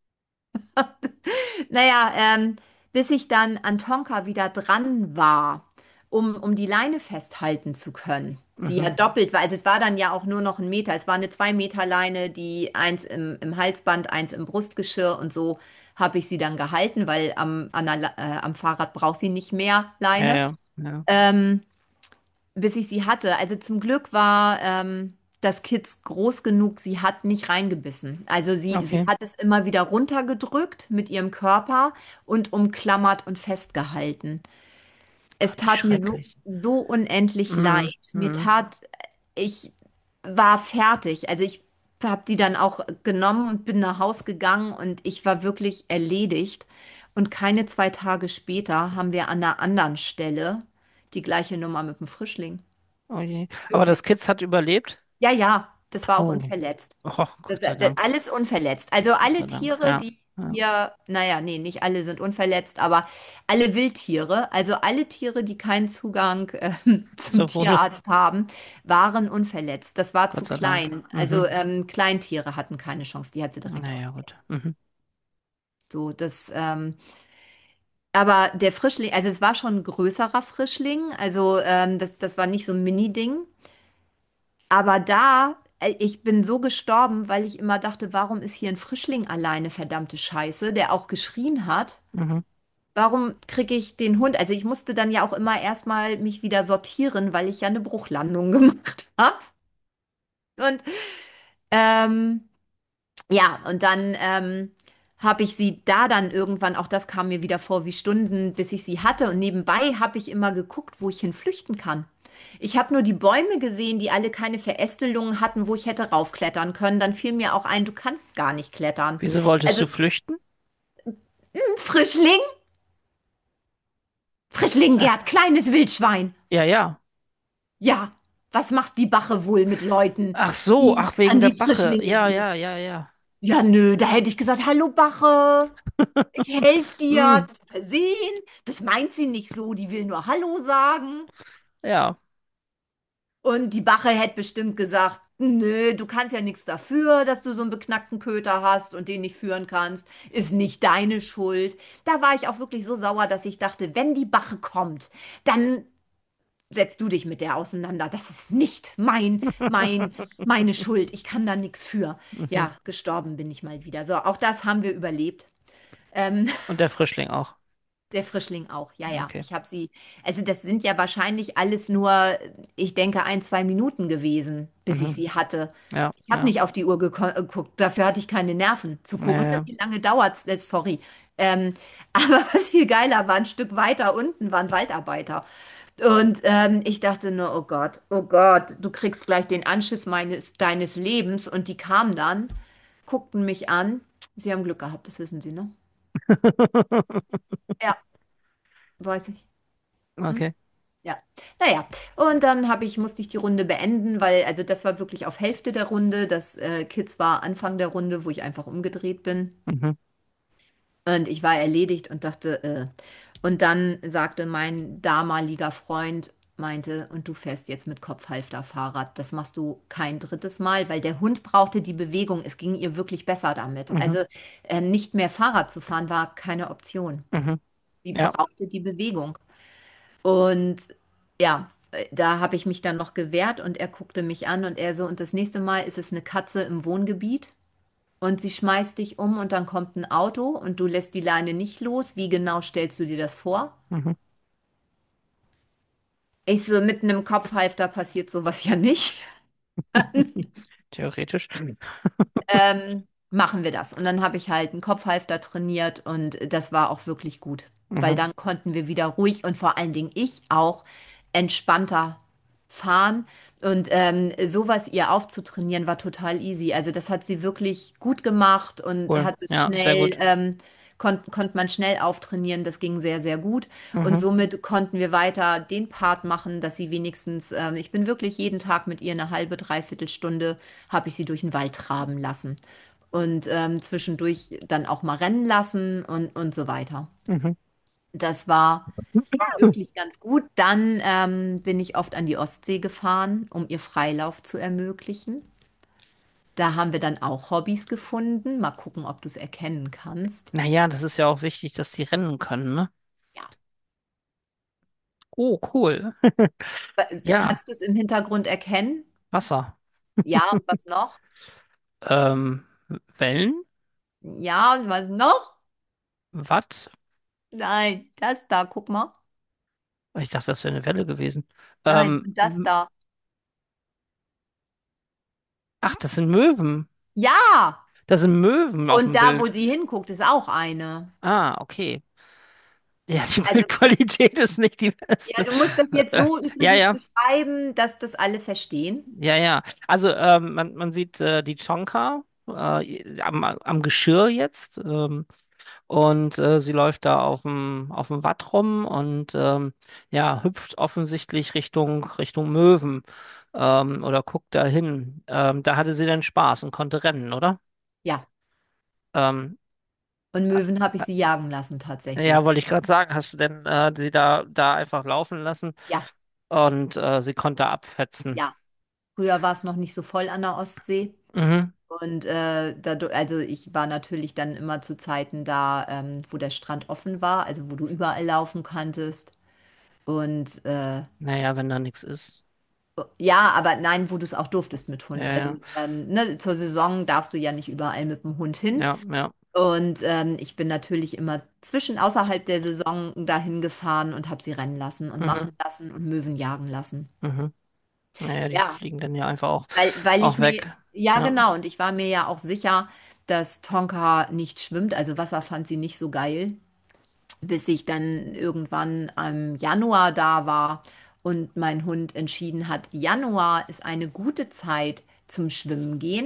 Naja, ähm, bis ich dann an Tonka wieder dran war, um, um die Leine festhalten zu können, die ja Mhm. doppelt war. Also es war dann ja auch nur noch ein Meter. Es war eine zwei Meter Leine, die eins im, im Halsband, eins im Brustgeschirr und so habe ich sie dann gehalten, weil am, an der, La- äh, am Fahrrad braucht sie nicht mehr Ja, Leine. ja, ja. Ähm, bis ich sie hatte. Also zum Glück war ähm, das Kitz groß genug, sie hat nicht reingebissen. Also sie, sie Okay. hat es immer wieder runtergedrückt mit ihrem Körper und umklammert und festgehalten. Ach, Es wie tat mir so, schrecklich. so unendlich Mm, leid. Mir mm. tat, ich war fertig. Also ich habe die dann auch genommen und bin nach Haus gegangen und ich war wirklich erledigt. Und keine zwei Tage später haben wir an einer anderen Stelle die gleiche Nummer mit dem Frischling. Oh je. Aber Wirklich. das Kitz hat überlebt? Ja, ja, das war auch Oh, unverletzt. oh, Das, Gott sei das, Dank. alles unverletzt. Also Gott alle sei Dank. Tiere, Ja, die ja. hier, naja, nee, nicht alle sind unverletzt, aber alle Wildtiere, also alle Tiere, die keinen Zugang ähm, zum Zur Wohnung. Tierarzt haben, waren unverletzt. Das war Gott zu sei Dank. klein. Also Mhm. ähm, Kleintiere hatten keine Chance, die hat sie direkt Naja, gut. aufgegessen. Mhm. So, das, ähm, aber der Frischling, also es war schon ein größerer Frischling, also ähm, das, das war nicht so ein Mini-Ding. Aber da, äh, ich bin so gestorben, weil ich immer dachte, warum ist hier ein Frischling alleine, verdammte Scheiße, der auch geschrien hat. Mhm. Warum kriege ich den Hund? Also ich musste dann ja auch immer erstmal mich wieder sortieren, weil ich ja eine Bruchlandung gemacht habe. Und ähm, ja, und dann ähm, habe ich sie da dann irgendwann, auch das kam mir wieder vor wie Stunden, bis ich sie hatte. Und nebenbei habe ich immer geguckt, wo ich hin flüchten kann. Ich habe nur die Bäume gesehen, die alle keine Verästelungen hatten, wo ich hätte raufklettern können. Dann fiel mir auch ein, du kannst gar nicht klettern. Wieso wolltest Also du flüchten? ein Frischling, Frischling, Äh, Gerd, kleines Wildschwein. ja, ja. Ja, was macht die Bache wohl mit Leuten, Ach so, die ach, wegen an der die Bache. Frischlinge Ja, gehen? ja, ja, ja. Ja, nö, da hätte ich gesagt, hallo Bache. Ich helfe dir, Hm, das Versehen. Das meint sie nicht so, die will nur Hallo sagen. ja. Und die Bache hätte bestimmt gesagt, nö, du kannst ja nichts dafür, dass du so einen beknackten Köter hast und den nicht führen kannst. Ist nicht deine Schuld. Da war ich auch wirklich so sauer, dass ich dachte, wenn die Bache kommt, dann setzt du dich mit der auseinander. Das ist nicht mein, mein, meine Schuld. Ich kann da nichts für. Mhm. Ja, gestorben bin ich mal wieder. So, auch das haben wir überlebt. Ähm, Und der Frischling auch. Der Frischling auch, ja, ja. Okay. Ich habe sie, also das sind ja wahrscheinlich alles nur, ich denke, ein, zwei Minuten gewesen, bis ich Mhm. sie hatte. Ja, Ich habe ja. nicht auf die Uhr geko- äh, geguckt, dafür hatte ich keine Nerven zu Ja, gucken, ja. wie lange dauert es, sorry. Ähm, aber was viel geiler war, ein Stück weiter unten waren Waldarbeiter. Und ähm, ich dachte nur, oh Gott, oh Gott, du kriegst gleich den Anschiss meines, deines Lebens. Und die kamen dann, guckten mich an. Sie haben Glück gehabt, das wissen Sie, ne? Ja, weiß ich. Hm? Okay. Ja, naja, und dann habe ich, musste ich die Runde beenden, weil, also das war wirklich auf Hälfte der Runde. Das äh, Kids war Anfang der Runde, wo ich einfach umgedreht bin. Mhm. Und ich war erledigt und dachte, äh. Und dann sagte mein damaliger Freund, meinte, und du fährst jetzt mit Kopfhalfter Fahrrad. Das machst du kein drittes Mal, weil der Hund brauchte die Bewegung. Es ging ihr wirklich besser damit. Mhm. Also äh, nicht mehr Fahrrad zu fahren war keine Option. Mhm. Sie Ja. brauchte die Bewegung. Und ja, äh, da habe ich mich dann noch gewehrt und er guckte mich an und er so, und das nächste Mal ist es eine Katze im Wohngebiet und sie schmeißt dich um und dann kommt ein Auto und du lässt die Leine nicht los. Wie genau stellst du dir das vor? Mhm. Ich so, mit einem Kopfhalfter passiert sowas ja nicht. Theoretisch. ähm, machen wir das. Und dann habe ich halt einen Kopfhalfter trainiert und das war auch wirklich gut, weil Mhm. dann konnten wir wieder ruhig und vor allen Dingen ich auch entspannter fahren. Und ähm, sowas ihr aufzutrainieren war total easy. Also das hat sie wirklich gut gemacht und Cool. hat es Ja, sehr schnell, gut. ähm, kon konnte man schnell auftrainieren. Das ging sehr, sehr gut. Und Mhm. somit konnten wir weiter den Part machen, dass sie wenigstens, ähm, ich bin wirklich jeden Tag mit ihr eine halbe, dreiviertel Stunde, habe ich sie durch den Wald traben lassen. Und ähm, zwischendurch dann auch mal rennen lassen und, und so weiter. Mhm. Das war wirklich ganz gut. Dann ähm, bin ich oft an die Ostsee gefahren, um ihr Freilauf zu ermöglichen. Da haben wir dann auch Hobbys gefunden. Mal gucken, ob du es erkennen kannst. Naja, das ist ja auch wichtig, dass die rennen können, ne? Ja. Oh, cool. Ja, Kannst du es im Hintergrund erkennen? Wasser. Ja, und was noch? Ähm, Wellen? Ja, und was noch? Watt? Nein, das da, guck mal. Ich dachte, das wäre eine Welle gewesen. Nein, Ähm, und das m- da. ach, das sind Möwen. Ja! Das sind Möwen auf Und dem da, wo Bild. sie hinguckt, ist auch eine. Ah, okay. Ja, die Also, Bildqualität ist nicht die ja, beste. du musst das jetzt so Ja, übrigens ja. beschreiben, dass das alle verstehen. Ja, ja. Also ähm, man, man sieht äh, die Tonka äh, am, am Geschirr jetzt ähm, und äh, sie läuft da auf dem auf dem Watt rum und ähm, ja, hüpft offensichtlich Richtung Richtung Möwen ähm, oder guckt da hin. Ähm, da hatte sie dann Spaß und konnte rennen, oder? Ja, Ähm, und äh, Möwen habe ich sie jagen lassen ja, tatsächlich. wollte ich gerade sagen, hast du denn äh, sie da da einfach laufen lassen Ja, und äh, sie konnte abfetzen? ja. Früher war es noch nicht so voll an der Ostsee. Mhm. Und äh, dadu- also ich war natürlich dann immer zu Zeiten da, ähm, wo der Strand offen war, also wo du überall laufen konntest. Und äh, Naja, wenn da nichts ist. ja, aber nein, wo du es auch durftest mit Ja, Hund. Also ja, ähm, ne, zur Saison darfst du ja nicht überall mit dem Hund hin. ja, ja. Und ähm, ich bin natürlich immer zwischen außerhalb der Saison dahin gefahren und habe sie rennen lassen und machen Mhm. lassen und Möwen jagen lassen. Mhm. Naja, die Ja, fliegen dann ja einfach auch, weil, weil ich auch mir, weg. ja Ja. genau, und ich war mir ja auch sicher, dass Tonka nicht schwimmt. Also Wasser fand sie nicht so geil, bis ich dann irgendwann im Januar da war und mein Hund entschieden hat, Januar ist eine gute Zeit zum Schwimmen gehen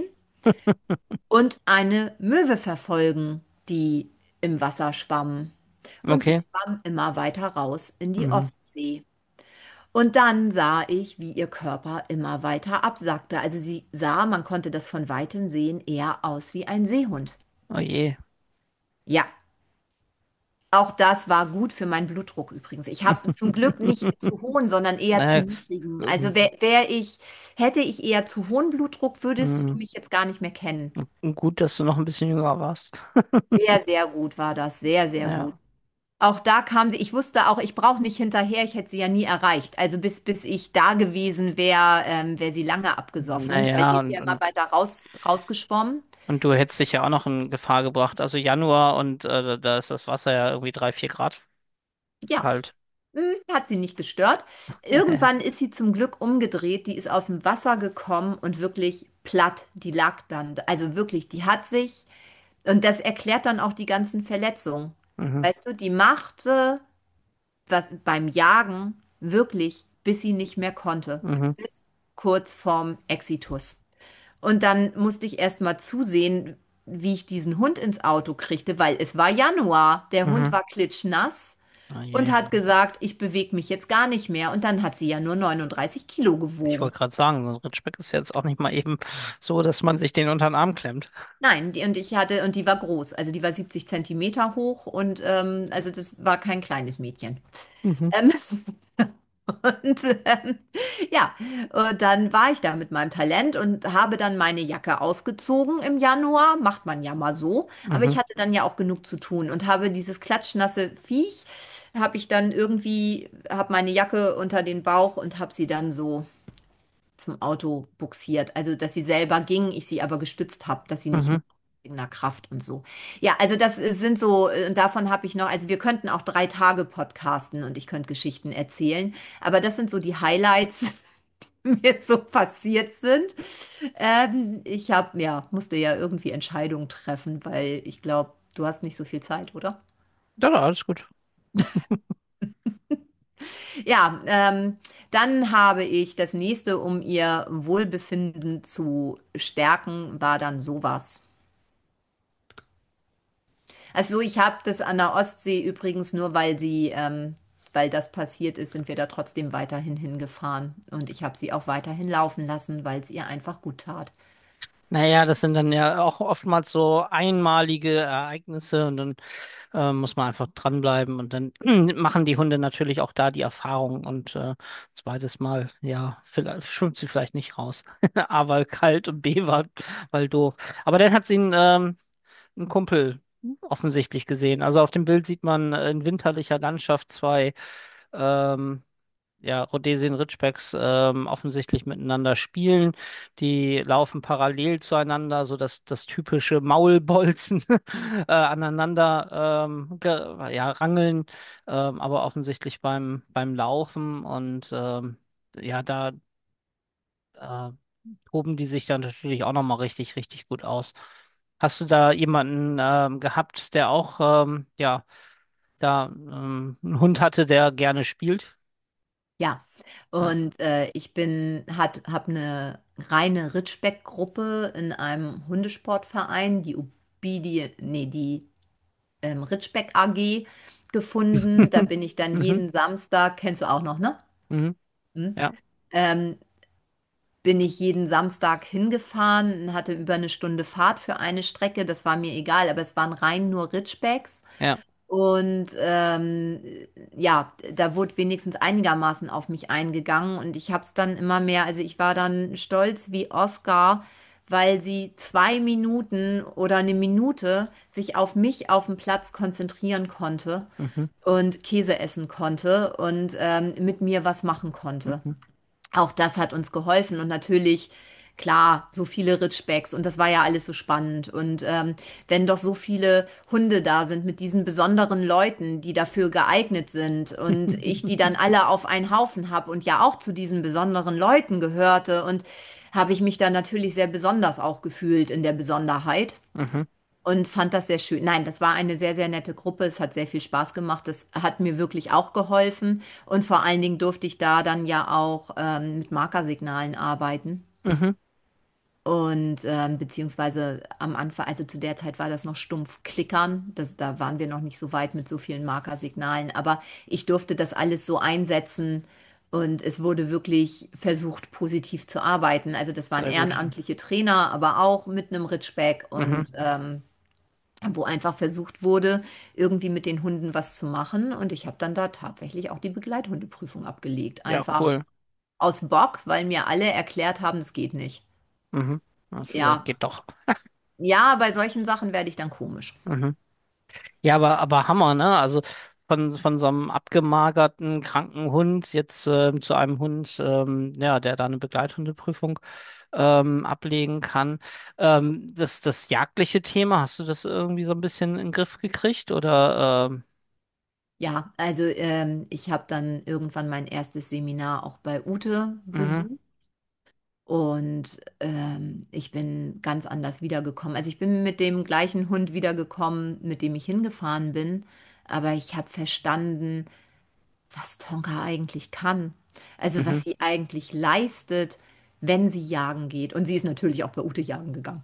und eine Möwe verfolgen, die im Wasser schwamm. Und sie Okay. schwamm immer weiter raus in die Mhm. Ostsee. Und dann sah ich, wie ihr Körper immer weiter absackte. Also sie sah, man konnte das von weitem sehen, eher aus wie ein Seehund. Oh je. Ja, auch das war gut für meinen Blutdruck übrigens. Ich habe zum Glück nicht zu hohen, sondern eher zu Naja, niedrigen. Also ähm, wär, wär ich, hätte ich eher zu hohen Blutdruck, würdest du mhm. mich jetzt gar nicht mehr kennen. Gut, dass du noch ein bisschen jünger warst. Sehr, sehr gut war das. Sehr, sehr gut. Ja. Auch da kam sie, ich wusste auch, ich brauche nicht hinterher, ich hätte sie ja nie erreicht. Also bis, bis ich da gewesen wäre, ähm, wäre sie lange abgesoffen, weil die Naja, ist und, ja immer und, weiter raus, rausgeschwommen. und du hättest dich ja auch noch in Gefahr gebracht. Also Januar und äh, da da ist das Wasser ja irgendwie drei, vier Grad Ja, kalt. hm, hat sie nicht gestört. Irgendwann ist sie zum Glück umgedreht, die ist aus dem Wasser gekommen und wirklich platt, die lag dann, also wirklich, die hat sich, und das erklärt dann auch die ganzen Verletzungen. Mhm. Weißt du, die machte was beim Jagen wirklich, bis sie nicht mehr konnte, Mhm. bis kurz vorm Exitus. Und dann musste ich erst mal zusehen, wie ich diesen Hund ins Auto kriegte, weil es war Januar, der Hund Mhm. war klitschnass Oh und je. hat gesagt, ich bewege mich jetzt gar nicht mehr. Und dann hat sie ja nur neununddreißig Kilo Ich gewogen. wollte gerade sagen, so ein Ritschbeck ist jetzt auch nicht mal eben so, dass man sich den unter den Arm klemmt. Nein, die, und ich hatte, und die war groß, also die war siebzig Zentimeter hoch und ähm, also das war kein kleines Mädchen. Mhm. Ähm, Und ähm, ja, und dann war ich da mit meinem Talent und habe dann meine Jacke ausgezogen im Januar. Macht man ja mal so. Aber ich Mhm. hatte dann ja auch genug zu tun und habe dieses klatschnasse Viech, habe ich dann irgendwie, habe meine Jacke unter den Bauch und habe sie dann so zum Auto buxiert. Also, dass sie selber ging, ich sie aber gestützt habe, dass sie nicht Mhm. mit eigener Kraft und so. Ja, also das sind so, äh, davon habe ich noch, also wir könnten auch drei Tage podcasten und ich könnte Geschichten erzählen, aber das sind so die Highlights, die mir so passiert sind. Ähm, ich habe, ja, musste ja irgendwie Entscheidungen treffen, weil ich glaube, du hast nicht so viel Zeit, oder? Ja, ja, alles gut. Ja, ähm, dann habe ich das nächste, um ihr Wohlbefinden zu stärken, war dann sowas. Also ich habe das an der Ostsee übrigens nur, weil sie, ähm, weil das passiert ist, sind wir da trotzdem weiterhin hingefahren. Und ich habe sie auch weiterhin laufen lassen, weil es ihr einfach gut tat. Naja, das sind dann ja auch oftmals so einmalige Ereignisse und dann äh, muss man einfach dranbleiben und dann machen die Hunde natürlich auch da die Erfahrung und äh, zweites Mal, ja, vielleicht schwimmt sie vielleicht nicht raus. A, weil kalt und B, weil, weil doof. Aber dann hat sie einen, ähm, einen Kumpel offensichtlich gesehen. Also auf dem Bild sieht man äh, in winterlicher Landschaft zwei ähm, ja, Rhodesien Ridgebacks ähm, offensichtlich miteinander spielen. Die laufen parallel zueinander, so dass das typische Maulbolzen äh, aneinander ähm, ge ja, rangeln, ähm, aber offensichtlich beim, beim Laufen und ähm, ja, da äh, toben die sich dann natürlich auch nochmal richtig, richtig gut aus. Hast du da jemanden ähm, gehabt, der auch ähm, ja, da ähm, einen Hund hatte, der gerne spielt? Ja, Ja. und äh, ich bin, hat, habe eine reine Ritschbeck-Gruppe in einem Hundesportverein, die Obidi, nee, die ähm, Ritschbeck A G gefunden. Da bin ich dann Mhm. jeden Samstag, kennst du auch noch, ne? Mhm. Hm? Ja. Ähm, bin ich jeden Samstag hingefahren, hatte über eine Stunde Fahrt für eine Strecke, das war mir egal, aber es waren rein nur Ritschbecks. Ja. Und ähm, ja, da wurde wenigstens einigermaßen auf mich eingegangen und ich habe es dann immer mehr, also ich war dann stolz wie Oscar, weil sie zwei Minuten oder eine Minute sich auf mich auf dem Platz konzentrieren konnte Mhm. und Käse essen konnte und ähm, mit mir was machen konnte. Mhm. Auch das hat uns geholfen und natürlich, klar, so viele Ritschbecks und das war ja alles so spannend. Und ähm, wenn doch so viele Hunde da sind mit diesen besonderen Leuten, die dafür geeignet sind und ich die dann alle auf einen Haufen habe und ja auch zu diesen besonderen Leuten gehörte und habe ich mich dann natürlich sehr besonders auch gefühlt in der Besonderheit. Mhm. Und fand das sehr schön. Nein, das war eine sehr, sehr nette Gruppe. Es hat sehr viel Spaß gemacht. Das hat mir wirklich auch geholfen. Und vor allen Dingen durfte ich da dann ja auch ähm, mit Markersignalen arbeiten. Mhm. Und ähm, beziehungsweise am Anfang, also zu der Zeit war das noch stumpf Klickern. Das, da waren wir noch nicht so weit mit so vielen Markersignalen. Aber ich durfte das alles so einsetzen. Und es wurde wirklich versucht, positiv zu arbeiten. Also das waren Sehr gut. ehrenamtliche Trainer, aber auch mit einem Ritschbeck. Mhm. Und ähm, wo einfach versucht wurde, irgendwie mit den Hunden was zu machen. Und ich habe dann da tatsächlich auch die Begleithundeprüfung abgelegt. Ja, Einfach cool. aus Bock, weil mir alle erklärt haben, es geht nicht. Mhm. Hast du gesagt, Ja, geht doch. ja, bei solchen Sachen werde ich dann komisch. Mhm. Ja, aber, aber Hammer, ne? Also von, von so einem abgemagerten, kranken Hund jetzt ähm, zu einem Hund, ähm, ja, der da eine Begleithundeprüfung ähm, ablegen kann. Ähm, das, das jagdliche Thema, hast du das irgendwie so ein bisschen in den Griff gekriegt? Oder ähm, Ja, also ähm, ich habe dann irgendwann mein erstes Seminar auch bei Ute mhm, besucht. Und ähm, ich bin ganz anders wiedergekommen. Also ich bin mit dem gleichen Hund wiedergekommen, mit dem ich hingefahren bin. Aber ich habe verstanden, was Tonka eigentlich kann. Also mhm. was sie eigentlich leistet, wenn sie jagen geht. Und sie ist natürlich auch bei Ute jagen gegangen.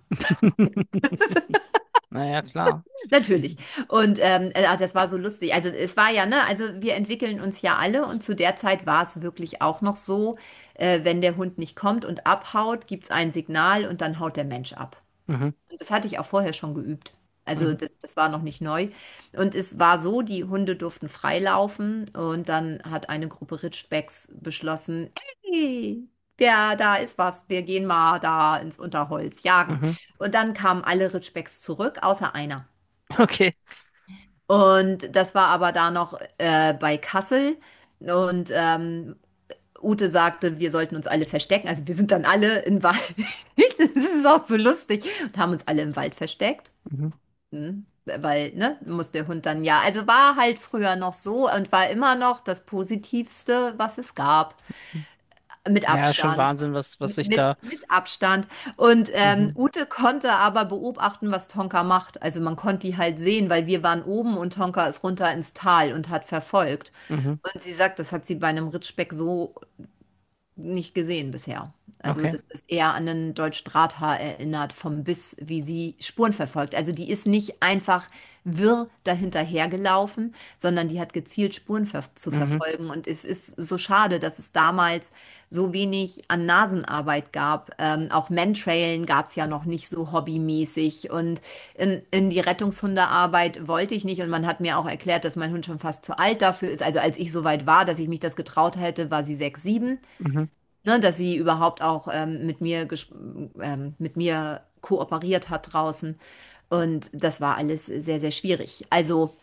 Naja, klar. Natürlich. Und ähm, äh, das war so lustig. Also es war ja, ne, also wir entwickeln uns ja alle und zu der Zeit war es wirklich auch noch so, äh, wenn der Hund nicht kommt und abhaut, gibt es ein Signal und dann haut der Mensch ab. Mhm, Und das hatte ich auch vorher schon geübt. Also mhm, das, das war noch nicht neu. Und es war so, die Hunde durften freilaufen und dann hat eine Gruppe Ridgebacks beschlossen, hey, ja, da ist was, wir gehen mal da ins Unterholz jagen. mhm. Und dann kamen alle Ridgebacks zurück, außer einer. Okay. Und das war aber da noch äh, bei Kassel. Und ähm, Ute sagte, wir sollten uns alle verstecken. Also wir sind dann alle im Wald. Das ist auch so lustig. Und haben uns alle im Wald versteckt. Mhm. Hm, weil, ne, muss der Hund dann ja. Also war halt früher noch so und war immer noch das Positivste, was es gab. Mit Ja, schon Abstand. Wahnsinn, was, was sich Mit, da. mit Abstand. Und ähm, Mhm, Ute konnte aber beobachten, was Tonka macht. Also man konnte die halt sehen, weil wir waren oben und Tonka ist runter ins Tal und hat verfolgt. mhm. Und sie sagt, das hat sie bei einem Ritschbeck so nicht gesehen bisher. Also, Okay. dass das eher an ein Deutsch-Drahthaar erinnert, vom Biss, wie sie Spuren verfolgt. Also, die ist nicht einfach wirr dahinterher gelaufen, sondern die hat gezielt Spuren ver zu Mhm, verfolgen. Und es ist so schade, dass es damals so wenig an Nasenarbeit gab. Ähm, auch Mantrailen gab es ja noch nicht so hobbymäßig. Und in, in die Rettungshundearbeit wollte ich nicht. Und man hat mir auch erklärt, dass mein Hund schon fast zu alt dafür ist. Also, als ich so weit war, dass ich mich das getraut hätte, war sie sechs, sieben, mhm, ne, dass sie überhaupt auch ähm, mit mir, ges- ähm, mit mir kooperiert hat draußen. Und das war alles sehr, sehr schwierig. Also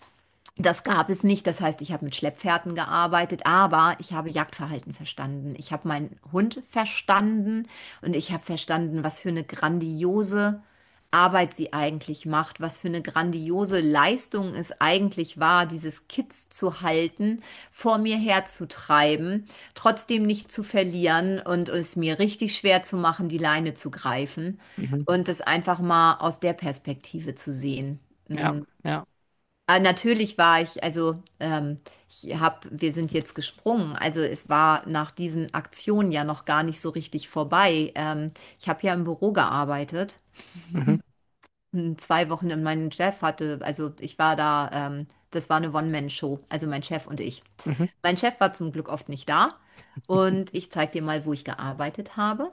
Das gab es nicht. Das heißt, ich habe mit Schlepppferden gearbeitet, aber ich habe Jagdverhalten verstanden. Ich habe meinen Hund verstanden und ich habe verstanden, was für eine grandiose Arbeit sie eigentlich macht, was für eine grandiose Leistung es eigentlich war, dieses Kitz zu halten, vor mir herzutreiben, trotzdem nicht zu verlieren und es mir richtig schwer zu machen, die Leine zu greifen Mhm. und es einfach mal aus der Perspektive zu sehen. Ja, Mm. ja. Ah, natürlich war ich, also ähm, ich hab, wir sind jetzt gesprungen. Also es war nach diesen Aktionen ja noch gar nicht so richtig vorbei. Ähm, ich habe ja im Büro gearbeitet, Mhm. hm, zwei Wochen und mein Chef hatte, also ich war da, ähm, das war eine One-Man-Show, also mein Chef und ich. Mhm. Mein Chef war zum Glück oft nicht da und ich zeige dir mal, wo ich gearbeitet habe.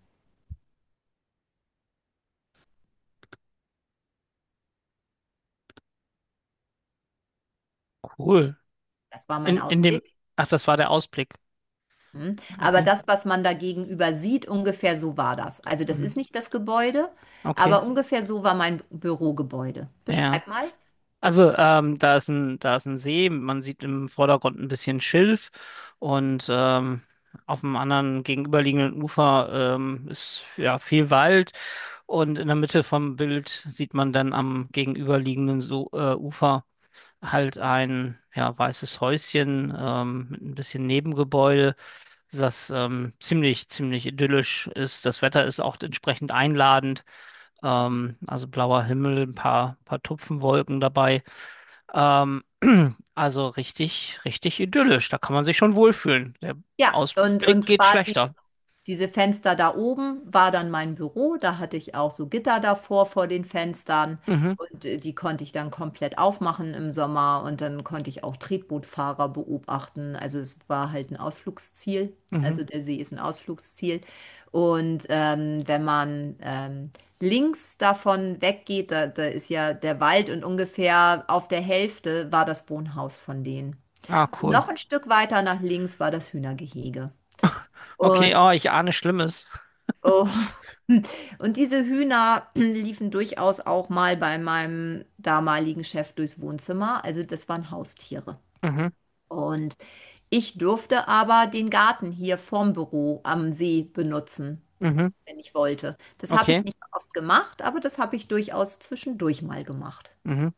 Cool. Das war mein In, in dem, Ausblick. ach, das war der Ausblick. Hm. Aber Okay. das, was man da gegenüber sieht, ungefähr so war das. Also das Mhm. ist nicht das Gebäude, Okay. aber ungefähr so war mein Bürogebäude. Ja. Beschreib mal. Also, ähm, da ist ein, da ist ein See, man sieht im Vordergrund ein bisschen Schilf und ähm, auf dem anderen gegenüberliegenden Ufer ähm, ist ja viel Wald und in der Mitte vom Bild sieht man dann am gegenüberliegenden so äh, Ufer halt ein ja, weißes Häuschen ähm, mit ein bisschen Nebengebäude, das ähm, ziemlich, ziemlich idyllisch ist. Das Wetter ist auch entsprechend einladend. Ähm, also blauer Himmel, ein paar, paar Tupfenwolken dabei. Ähm, also richtig, richtig idyllisch. Da kann man sich schon wohlfühlen. Der Ja, und, Ausblick und geht quasi schlechter. diese Fenster da oben war dann mein Büro. Da hatte ich auch so Gitter davor vor den Fenstern Mhm, und äh, die konnte ich dann komplett aufmachen im Sommer und dann konnte ich auch Tretbootfahrer beobachten. Also es war halt ein Ausflugsziel. mhm. Also der See ist ein Ausflugsziel. Und ähm, wenn man ähm, links davon weggeht, da, da ist ja der Wald und ungefähr auf der Hälfte war das Wohnhaus von denen. Ah, Und cool. noch ein Stück weiter nach links war das Hühnergehege. Okay, Und oh, ich ahne Schlimmes. Oh. Und diese Hühner liefen durchaus auch mal bei meinem damaligen Chef durchs Wohnzimmer. Also das waren Haustiere. Mhm, Und ich durfte aber den Garten hier vorm Büro am See benutzen, mhm, wenn ich wollte. Das habe ich okay, nicht oft gemacht, aber das habe ich durchaus zwischendurch mal gemacht. mhm,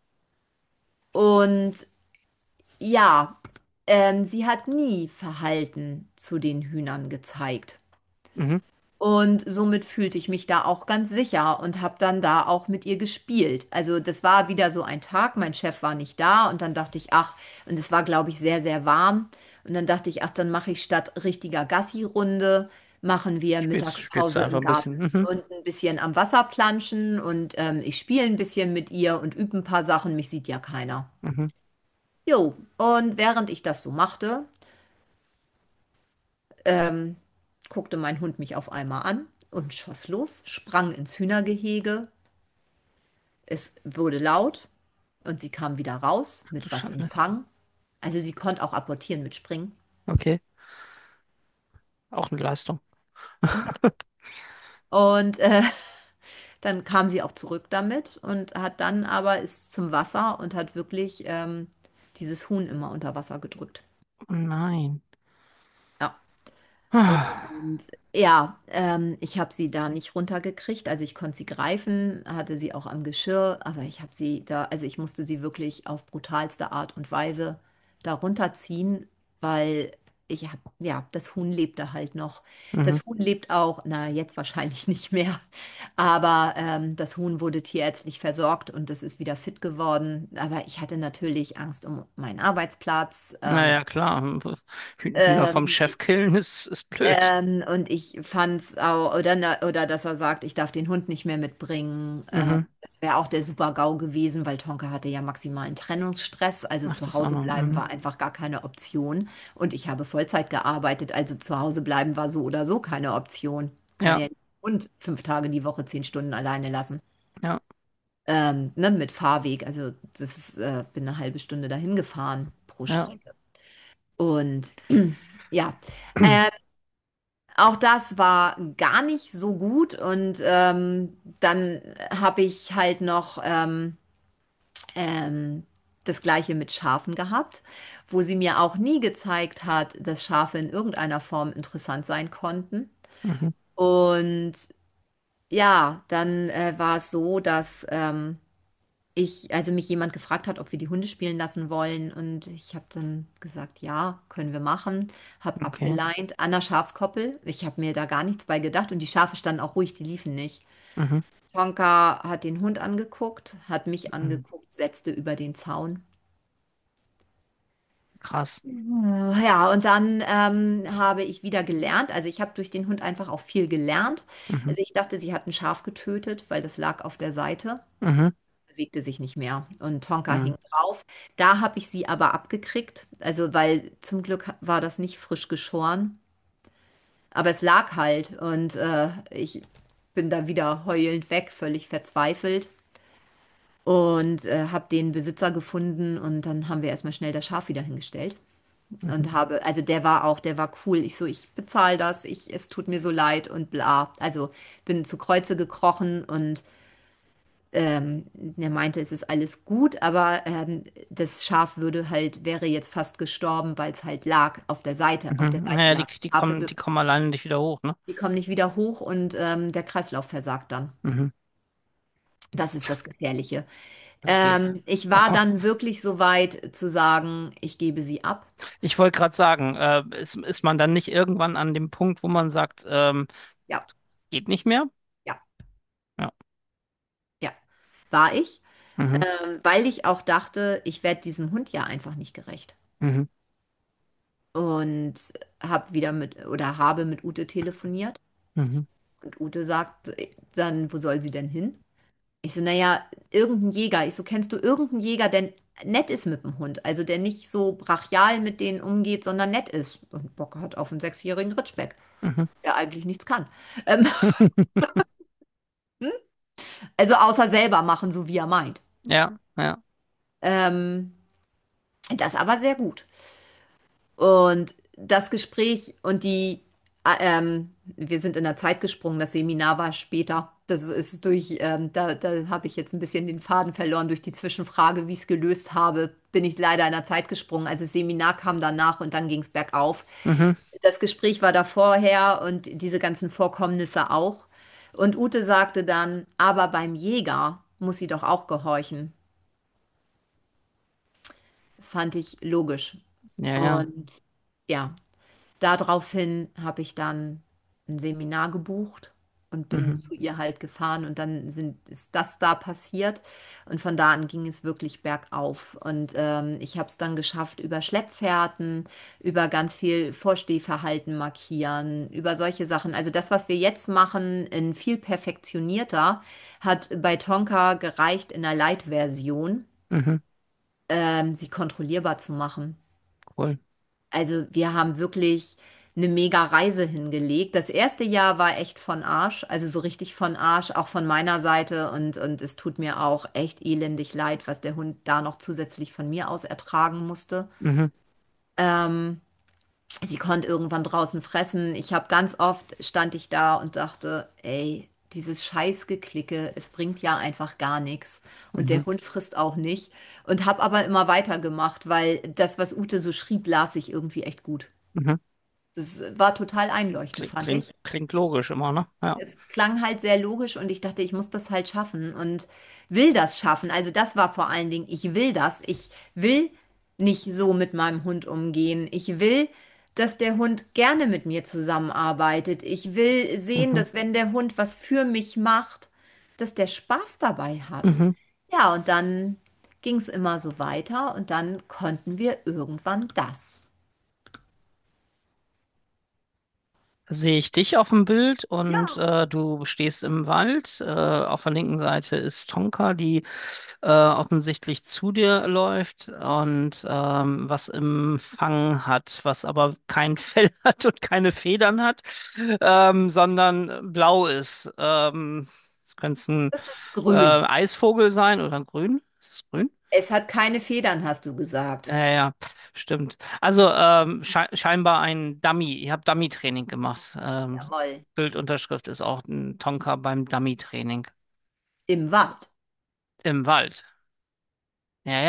Und ja, ähm, sie hat nie Verhalten zu den Hühnern gezeigt. mhm, Und somit fühlte ich mich da auch ganz sicher und habe dann da auch mit ihr gespielt. Also das war wieder so ein Tag, mein Chef war nicht da und dann dachte ich, ach, und es war, glaube ich, sehr, sehr warm. Und dann dachte ich, ach, dann mache ich statt richtiger Gassi-Runde, machen wir spielst, spielst du Mittagspause einfach im ein bisschen. Garten Mhm, und ein bisschen am Wasser planschen und ähm, ich spiele ein bisschen mit ihr und übe ein paar Sachen, mich sieht ja keiner. mhm. Jo, und während ich das so machte, ähm, guckte mein Hund mich auf einmal an und schoss los, sprang ins Hühnergehege. Es wurde laut und sie kam wieder raus Ach du mit was im Schande. Fang. Also sie konnte auch apportieren mit Springen. Okay, auch eine Leistung. Und äh, dann kam sie auch zurück damit und hat dann aber ist zum Wasser und hat wirklich ähm, dieses Huhn immer unter Wasser gedrückt. Oh nein. Ja. Ah, Und ja, ähm, ich habe sie da nicht runtergekriegt. Also ich konnte sie greifen, hatte sie auch am Geschirr, aber ich habe sie da, also ich musste sie wirklich auf brutalste Art und Weise da runterziehen, weil ich habe, ja, das Huhn lebte halt noch. mhm. Das Huhn lebt auch, na, jetzt wahrscheinlich nicht mehr, aber ähm, das Huhn wurde tierärztlich versorgt und es ist wieder fit geworden. Aber ich hatte natürlich Angst um meinen Arbeitsplatz. Ähm, Naja, klar. Hü- Hühner vom ähm, Chef killen ist, ist blöd. ähm, und ich fand's auch, oder, na- oder dass er sagt, ich darf den Hund nicht mehr mitbringen. Äh, Mhm. das wäre auch der Super-GAU gewesen, weil Tonka hatte ja maximalen Trennungsstress. Also Ach, zu das auch Hause noch. bleiben Mhm. war einfach gar keine Option. Und ich habe Vollzeit gearbeitet, also zu Hause bleiben war so oder so keine Option. Kann Ja, ja nicht und fünf Tage die Woche zehn Stunden alleine lassen. ja, Ähm, ne, mit Fahrweg. Also das ist, äh, bin eine halbe Stunde dahin gefahren pro ja. Strecke. Und ja. Ähm, Auch das war gar nicht so gut und ähm, dann habe ich halt noch ähm, ähm, das Gleiche mit Schafen gehabt, wo sie mir auch nie gezeigt hat, dass Schafe in irgendeiner Form interessant sein konnten. Mhm. Und ja, dann äh, war es so, dass ähm, ich, also mich jemand gefragt hat, ob wir die Hunde spielen lassen wollen. Und ich habe dann gesagt, ja, können wir machen. Habe Okay. abgeleint an der Schafskoppel. Ich habe mir da gar nichts bei gedacht. Und die Schafe standen auch ruhig, die liefen nicht. Mhm. Tonka hat den Hund angeguckt, hat mich Mhm. angeguckt, setzte über den Zaun. Krass. Ja, und dann ähm, habe ich wieder gelernt. Also ich habe durch den Hund einfach auch viel gelernt. Mhm. Also ich dachte, sie hat ein Schaf getötet, weil das lag auf der Seite, Mhm. bewegte sich nicht mehr. Und Tonka Mhm. hing drauf. Da habe ich sie aber abgekriegt. Also weil zum Glück war das nicht frisch geschoren. Aber es lag halt. Und äh, ich bin da wieder heulend weg, völlig verzweifelt. Und äh, habe den Besitzer gefunden und dann haben wir erstmal schnell das Schaf wieder hingestellt. Mhm. Und habe, also der war auch, der war cool. Ich so, ich bezahle das, ich, es tut mir so leid und bla. Also bin zu Kreuze gekrochen und ähm, er meinte, es ist alles gut, aber ähm, das Schaf würde halt, wäre jetzt fast gestorben, weil es halt lag auf der Seite, auf der Mhm. Seite Naja, die, lag. die Schafe, kommen, be- die kommen alleine nicht wieder hoch, ne? die kommen nicht wieder hoch und ähm, der Kreislauf versagt dann. Mhm. Das ist das Gefährliche. Okay. Ähm, ich war dann wirklich so weit zu sagen, ich gebe sie ab. Ich wollte gerade sagen, äh, ist, ist man dann nicht irgendwann an dem Punkt, wo man sagt, ähm, Ja, geht nicht mehr? ja, Ja. ja, war ich. Mhm. Ähm, weil ich auch dachte, ich werde diesem Hund ja einfach nicht gerecht. Mhm. Und habe wieder mit oder habe mit Ute telefoniert. Mhm. Und Ute sagt dann, wo soll sie denn hin? Ich so, naja, irgendein Jäger. Ich so, kennst du irgendeinen Jäger, der nett ist mit dem Hund? Also der nicht so brachial mit denen umgeht, sondern nett ist und Bock hat auf einen sechsjährigen Ritschbeck, Mhm. der eigentlich nichts kann. Ähm, also außer selber machen, so wie er meint. Ja, ja. Ähm, das aber sehr gut. Und das Gespräch und die, äh, ähm, wir sind in der Zeit gesprungen, das Seminar war später. Das ist durch, ähm, da, da habe ich jetzt ein bisschen den Faden verloren durch die Zwischenfrage, wie ich es gelöst habe, bin ich leider in der Zeit gesprungen. Also das Seminar kam danach und dann ging es bergauf. Mhm. Das Gespräch war da vorher und diese ganzen Vorkommnisse auch. Und Ute sagte dann, aber beim Jäger muss sie doch auch gehorchen. Fand ich logisch. Ja, ja. Und ja, daraufhin habe ich dann ein Seminar gebucht und bin Mhm. zu ihr halt gefahren und dann sind, ist das da passiert und von da an ging es wirklich bergauf und ähm, ich habe es dann geschafft über Schleppfährten, über ganz viel Vorstehverhalten markieren, über solche Sachen. Also das, was wir jetzt machen, in viel perfektionierter, hat bei Tonka gereicht in der Light-Version, Mhm. ähm, sie kontrollierbar zu machen. Cool. Also wir haben wirklich eine mega Reise hingelegt. Das erste Jahr war echt von Arsch, also so richtig von Arsch, auch von meiner Seite. Und, und es tut mir auch echt elendig leid, was der Hund da noch zusätzlich von mir aus ertragen musste. Mhm. Ähm, Sie konnte irgendwann draußen fressen. Ich habe ganz oft stand ich da und dachte, ey, dieses Scheißgeklicke, es bringt ja einfach gar nichts. Und Mhm. der Hund frisst auch nicht. Und habe aber immer weitergemacht, weil das, was Ute so schrieb, las ich irgendwie echt gut. Mhm. Das war total einleuchtend, Klingt, fand klingt, ich. klingt logisch immer, ne? Ja. Es klang halt sehr logisch und ich dachte, ich muss das halt schaffen und will das schaffen. Also das war vor allen Dingen, ich will das. Ich will nicht so mit meinem Hund umgehen. Ich will, dass der Hund gerne mit mir zusammenarbeitet. Ich will sehen, Mhm. dass wenn der Hund was für mich macht, dass der Spaß dabei hat. Mhm. Ja, und dann ging es immer so weiter und dann konnten wir irgendwann das. Sehe ich dich auf dem Bild und Ja, äh, du stehst im Wald. Äh, auf der linken Seite ist Tonka, die äh, offensichtlich zu dir läuft und ähm, was im Fang hat, was aber kein Fell hat und keine Federn hat, ähm, sondern blau ist. Ähm, das könnte ein das ist äh, grün. Eisvogel sein oder grün. Ist es grün? Es hat keine Federn, hast du Ja, gesagt. ja, ja, stimmt. Also ähm, schei scheinbar ein Dummy. Ich habe Dummy-Training gemacht. Ähm, Jawohl. Bildunterschrift ist auch ein Tonka beim Dummy-Training. Im Wald. Im Wald. Ja, ja.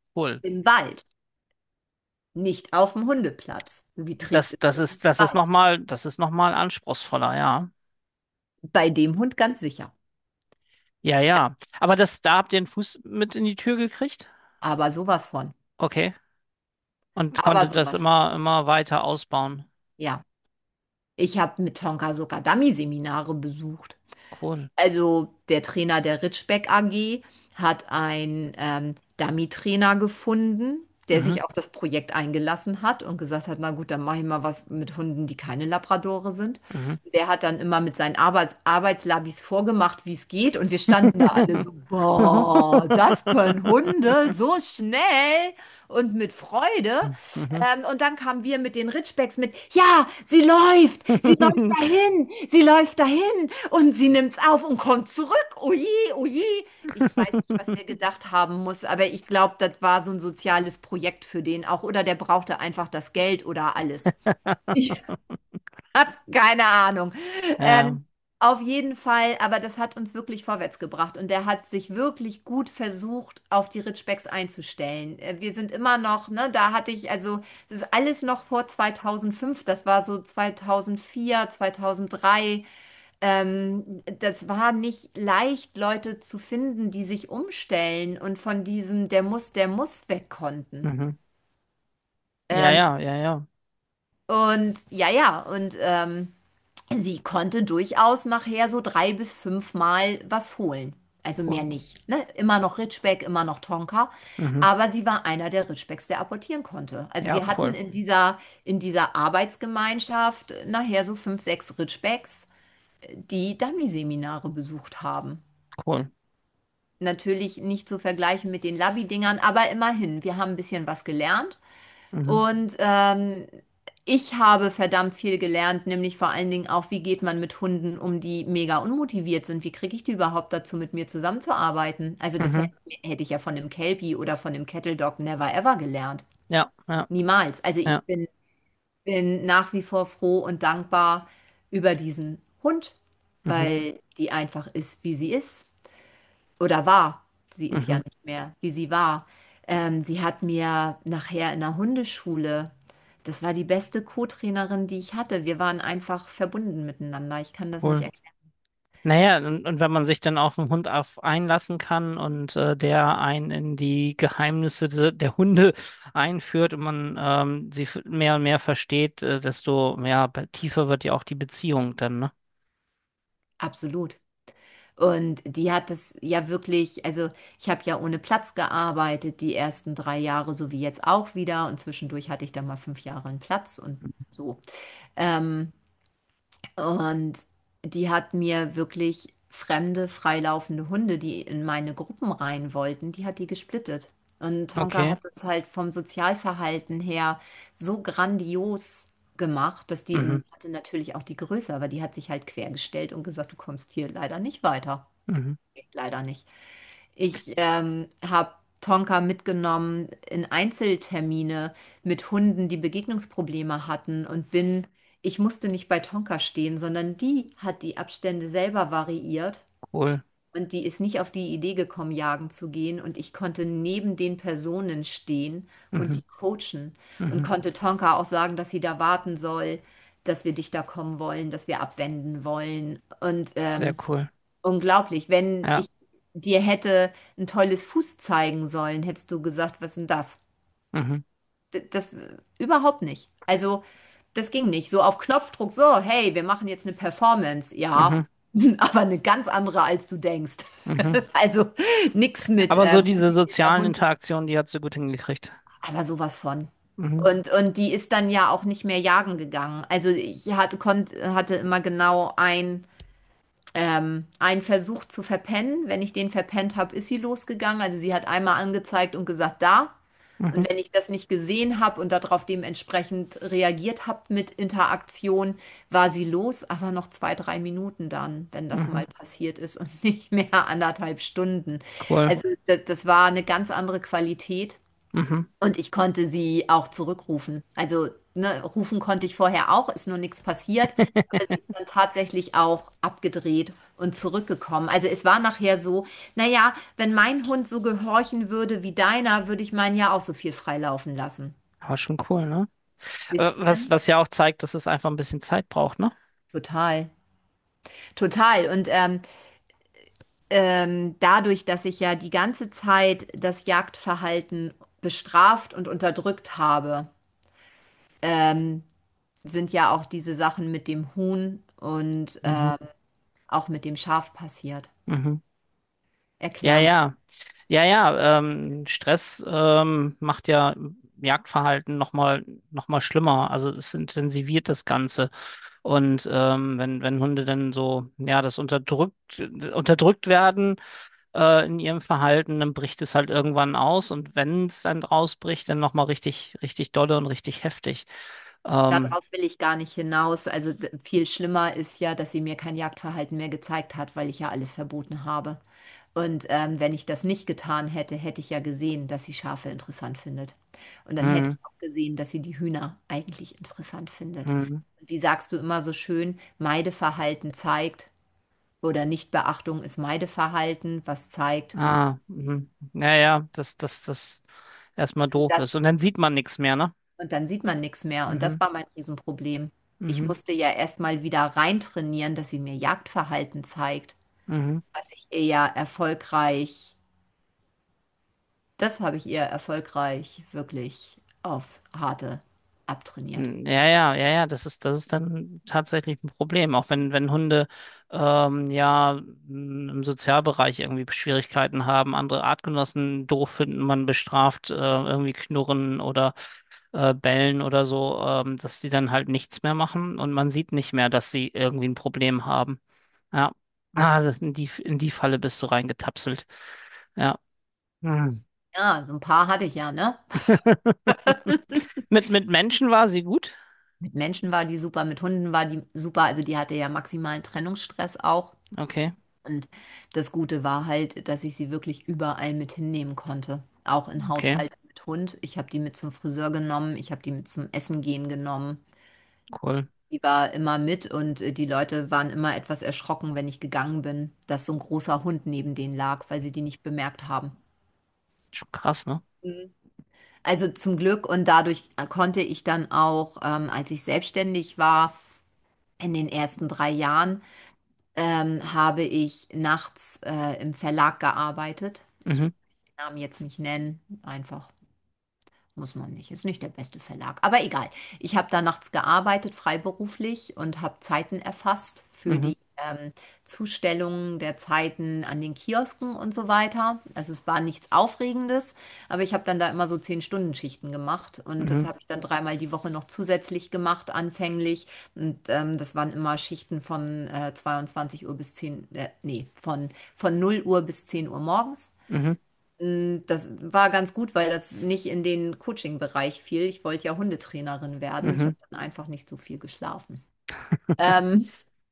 Cool. im Wald, nicht auf dem Hundeplatz. Sie trägt Das, es das ist, nirgends das ist raus. noch mal, das ist noch mal anspruchsvoller, ja. Bei dem Hund ganz sicher. Ja, ja. Aber das, da habt ihr den Fuß mit in die Tür gekriegt? Aber sowas von. Okay. Und Aber konntet das sowas von. immer, immer weiter ausbauen. Ja. Ich habe mit Tonka sogar Dummy-Seminare besucht. Cool. Also der Trainer der Ritschbeck A G hat einen ähm, Dummy-Trainer gefunden, der Mhm. sich auf das Projekt eingelassen hat und gesagt hat, na gut, dann mache ich mal was mit Hunden, die keine Labradore sind. Mhm. Der hat dann immer mit seinen Arbeits Arbeitslabis vorgemacht, wie es geht, und wir standen da alle so, boah, das können Hunde so schnell und mit Freude. Mhm. Ähm, und dann kamen wir mit den Ritschbecks mit, ja, sie läuft, sie läuft dahin, sie läuft dahin und sie nimmt's auf und kommt zurück. Oje, oje. Ich weiß nicht, was der gedacht haben muss, aber ich glaube, das war so ein soziales Projekt für den auch. Oder der brauchte einfach das Geld oder alles. Ich habe keine Ahnung. Ja. Ähm, auf jeden Fall, aber das hat uns wirklich vorwärts gebracht und der hat sich wirklich gut versucht, auf die Ridgebacks einzustellen. Äh, Wir sind immer noch, ne, da hatte ich, also, das ist alles noch vor zweitausendfünf, das war so zweitausendvier, zweitausenddrei. Ähm, das war nicht leicht, Leute zu finden, die sich umstellen und von diesem, der muss, der muss weg konnten. Mhm. Ja, Ähm, ja, ja, ja. und ja, ja, und ähm, sie konnte durchaus nachher so drei bis fünfmal was holen. Also mehr Cool. nicht. Ne? Immer noch Ritschbeck, immer noch Tonka. Mhm. Aber sie war einer der Ritschbecks, der apportieren konnte. Also Ja, wir hatten cool. in dieser, in dieser Arbeitsgemeinschaft nachher so fünf, sechs Ritschbecks, die Dummy-Seminare besucht haben. Cool. Natürlich nicht zu vergleichen mit den Labi-Dingern, aber immerhin, wir haben ein bisschen was gelernt. Mhm. Und ähm, ich habe verdammt viel gelernt, nämlich vor allen Dingen auch, wie geht man mit Hunden um, die mega unmotiviert sind? Wie kriege ich die überhaupt dazu, mit mir zusammenzuarbeiten? Also das hätte, Mhm. hätte ich ja von dem Kelpie oder von dem Kettle Dog never ever gelernt. Ja, ja, Niemals. Also ja. ich bin, bin nach wie vor froh und dankbar über diesen Hund, Mhm. weil die einfach ist, wie sie ist oder war. Sie ist ja Mhm. nicht mehr, wie sie war. Ähm, sie hat mir nachher in der Hundeschule, das war die beste Co-Trainerin, die ich hatte. Wir waren einfach verbunden miteinander. Ich kann das nicht Cool. erklären. Naja, und, und wenn man sich dann auf einen Hund auf einlassen kann und äh, der einen in die Geheimnisse de, der Hunde einführt und man ähm, sie f- mehr und mehr versteht, äh, desto mehr be- tiefer wird ja auch die Beziehung dann, ne? Absolut. Und die hat es ja wirklich, also ich habe ja ohne Platz gearbeitet, die ersten drei Jahre, so wie jetzt auch wieder. Und zwischendurch hatte ich dann mal fünf Jahre einen Platz und so. Ähm, Und die hat mir wirklich fremde, freilaufende Hunde, die in meine Gruppen rein wollten, die hat die gesplittet. Und Tonka Okay. hat es halt vom Sozialverhalten her so grandios gemacht, dass die Mhm. in, hatte natürlich auch die Größe, aber die hat sich halt quergestellt und gesagt, du kommst hier leider nicht weiter. Mhm. Geht leider nicht. Ich ähm, habe Tonka mitgenommen in Einzeltermine mit Hunden, die Begegnungsprobleme hatten und bin, ich musste nicht bei Tonka stehen, sondern die hat die Abstände selber variiert Cool. und die ist nicht auf die Idee gekommen, jagen zu gehen und ich konnte neben den Personen stehen und Mhm. die coachen und Mhm. konnte Tonka auch sagen, dass sie da warten soll, dass wir dichter kommen wollen, dass wir abwenden wollen und Sehr ähm, cool. unglaublich. Wenn Ja. ich dir hätte ein tolles Fuß zeigen sollen, hättest du gesagt, was ist denn das? Mhm. D- Das äh, überhaupt nicht. Also, das ging nicht. So auf Knopfdruck, so, hey, wir machen jetzt eine Performance. Ja, Mhm. aber eine ganz andere, als du denkst. Mhm. Also, nichts mit Aber so äh, diese motivierter sozialen Hund, Interaktionen, die hat sie gut hingekriegt. aber sowas von. Mhm. Und, und die ist dann ja auch nicht mehr jagen gegangen. Also ich hatte, konnt, hatte immer genau ein ähm, einen Versuch zu verpennen. Wenn ich den verpennt habe, ist sie losgegangen. Also sie hat einmal angezeigt und gesagt, da. Und Mhm. wenn ich das nicht gesehen habe und darauf dementsprechend reagiert habe mit Interaktion, war sie los, aber noch zwei, drei Minuten dann, wenn das Mhm. mal passiert ist und nicht mehr anderthalb Stunden. Cool. Also das, das war eine ganz andere Qualität. Mhm. Und ich konnte sie auch zurückrufen. Also, ne, rufen konnte ich vorher auch, ist nur nichts passiert. Aber sie ist dann tatsächlich auch abgedreht und zurückgekommen. Also es war nachher so, naja, wenn mein Hund so gehorchen würde wie deiner, würde ich meinen ja auch so viel freilaufen lassen. Aber schon cool, ne? Äh, Was, Bisschen. was ja auch zeigt, dass es einfach ein bisschen Zeit braucht, ne? Total. Total. Und ähm, ähm, dadurch, dass ich ja die ganze Zeit das Jagdverhalten bestraft und unterdrückt habe, ähm, sind ja auch diese Sachen mit dem Huhn und Mhm. ähm, auch mit dem Schaf passiert. Mhm. Ja, Erklär mal. ja. Ja, ja, ähm, Stress ähm, macht ja Jagdverhalten nochmal noch mal schlimmer. Also es intensiviert das Ganze. Und ähm, wenn, wenn Hunde dann so, ja, das unterdrückt, unterdrückt werden äh, in ihrem Verhalten, dann bricht es halt irgendwann aus. Und wenn es dann rausbricht, dann nochmal richtig, richtig dolle und richtig heftig. Ähm, Darauf will ich gar nicht hinaus. Also d- viel schlimmer ist ja, dass sie mir kein Jagdverhalten mehr gezeigt hat, weil ich ja alles verboten habe. Und ähm, wenn ich das nicht getan hätte, hätte ich ja gesehen, dass sie Schafe interessant findet. Und dann hätte mh, ich auch gesehen, dass sie die Hühner eigentlich interessant findet. mh, Und wie sagst du immer so schön, Meideverhalten zeigt oder Nichtbeachtung ist Meideverhalten, was zeigt, ah, mh. Ja, ja, dass das, das erstmal doof ist. das Und dann sieht man nichts mehr, ne? und dann sieht man nichts mehr. Und das Mhm, war mein Riesenproblem. Ich mhm, musste ja erstmal wieder reintrainieren, dass sie mir Jagdverhalten zeigt, mhm. was ich ihr ja erfolgreich, das habe ich ihr erfolgreich wirklich aufs Harte abtrainiert. Hm, ja, ja, ja, ja, das ist, das ist dann tatsächlich ein Problem. Auch wenn, wenn Hunde ähm, ja m, im Sozialbereich irgendwie Schwierigkeiten haben, andere Artgenossen doof finden, man bestraft, äh, irgendwie knurren oder äh, bellen oder so, ähm, dass die dann halt nichts mehr machen und man sieht nicht mehr, dass sie irgendwie ein Problem haben. Ja. Ah, das, in die, in die Falle bist du reingetapselt. Ja. Hm. Ja, so ein paar hatte ich ja, ne? Mit, mit Menschen war sie gut? Mit Menschen war die super, mit Hunden war die super. Also die hatte ja maximalen Trennungsstress auch. Okay, Und das Gute war halt, dass ich sie wirklich überall mit hinnehmen konnte. Auch in okay, Haushalte mit Hund. Ich habe die mit zum Friseur genommen, ich habe die mit zum Essen gehen genommen. cool. Die war immer mit und äh, die Leute waren immer etwas erschrocken, wenn ich gegangen bin, dass so ein großer Hund neben denen lag, weil sie die nicht bemerkt haben. Schon krass, ne? Mhm. Also zum Glück und dadurch äh, konnte ich dann auch, ähm, als ich selbstständig war, in den ersten drei Jahren, ähm, habe ich nachts äh, im Verlag gearbeitet. Ich Mhm. will den Namen jetzt nicht nennen, einfach muss man nicht. Ist nicht der beste Verlag. Aber egal. Ich habe da nachts gearbeitet, freiberuflich und habe Zeiten erfasst für Mhm. die ähm, Zustellung der Zeiten an den Kiosken und so weiter. Also es war nichts Aufregendes, aber ich habe dann da immer so zehn-Stunden-Schichten gemacht und das Mhm. habe ich dann dreimal die Woche noch zusätzlich gemacht, anfänglich. Und ähm, das waren immer Schichten von äh, zweiundzwanzig Uhr bis zehn, äh, nee, von, von null Uhr bis zehn Uhr morgens. Mhm. Mm, Das war ganz gut, weil das nicht in den Coaching-Bereich fiel. Ich wollte ja Hundetrainerin werden. Ich Mhm. habe dann einfach nicht so viel geschlafen. Ähm,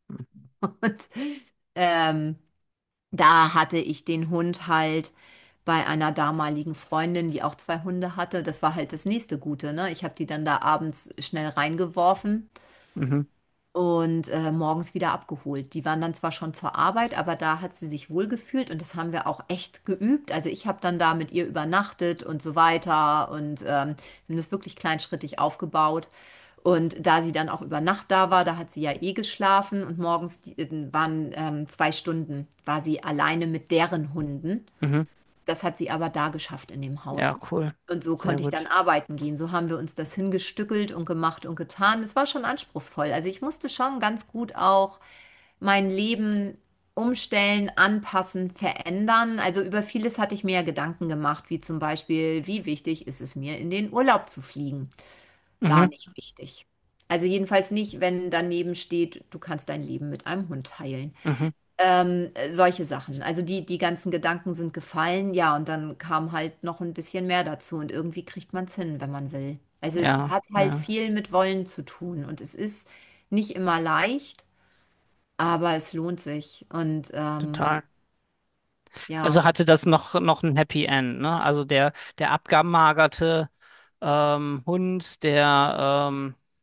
und ähm, da hatte ich den Hund halt bei einer damaligen Freundin, die auch zwei Hunde hatte. Das war halt das nächste Gute, ne? Ich habe die dann da abends schnell reingeworfen Mhm. und äh, morgens wieder abgeholt. Die waren dann zwar schon zur Arbeit, aber da hat sie sich wohlgefühlt und das haben wir auch echt geübt. Also ich habe dann da mit ihr übernachtet und so weiter und ähm, wir haben das wirklich kleinschrittig aufgebaut. Und da sie dann auch über Nacht da war, da hat sie ja eh geschlafen und morgens die, äh, waren ähm, zwei Stunden, war sie alleine mit deren Hunden. Mhm. Das hat sie aber da geschafft in dem Ja, Haus. cool. Und so Sehr konnte ich dann gut. arbeiten gehen. So haben wir uns das hingestückelt und gemacht und getan. Es war schon anspruchsvoll. Also ich musste schon ganz gut auch mein Leben umstellen, anpassen, verändern. Also über vieles hatte ich mir ja Gedanken gemacht, wie zum Beispiel, wie wichtig ist es mir, in den Urlaub zu fliegen? Gar Mhm. nicht wichtig. Also jedenfalls nicht, wenn daneben steht, du kannst dein Leben mit einem Hund teilen. Mhm. Ähm, äh, solche Sachen. Also die, die ganzen Gedanken sind gefallen, ja, und dann kam halt noch ein bisschen mehr dazu und irgendwie kriegt man es hin, wenn man will. Also es Ja, hat halt ja, viel mit Wollen zu tun und es ist nicht immer leicht, aber es lohnt sich. Und ähm, total. Also ja, hatte das noch, noch ein Happy End, ne? Also der, der abgemagerte ähm, Hund, der, ähm,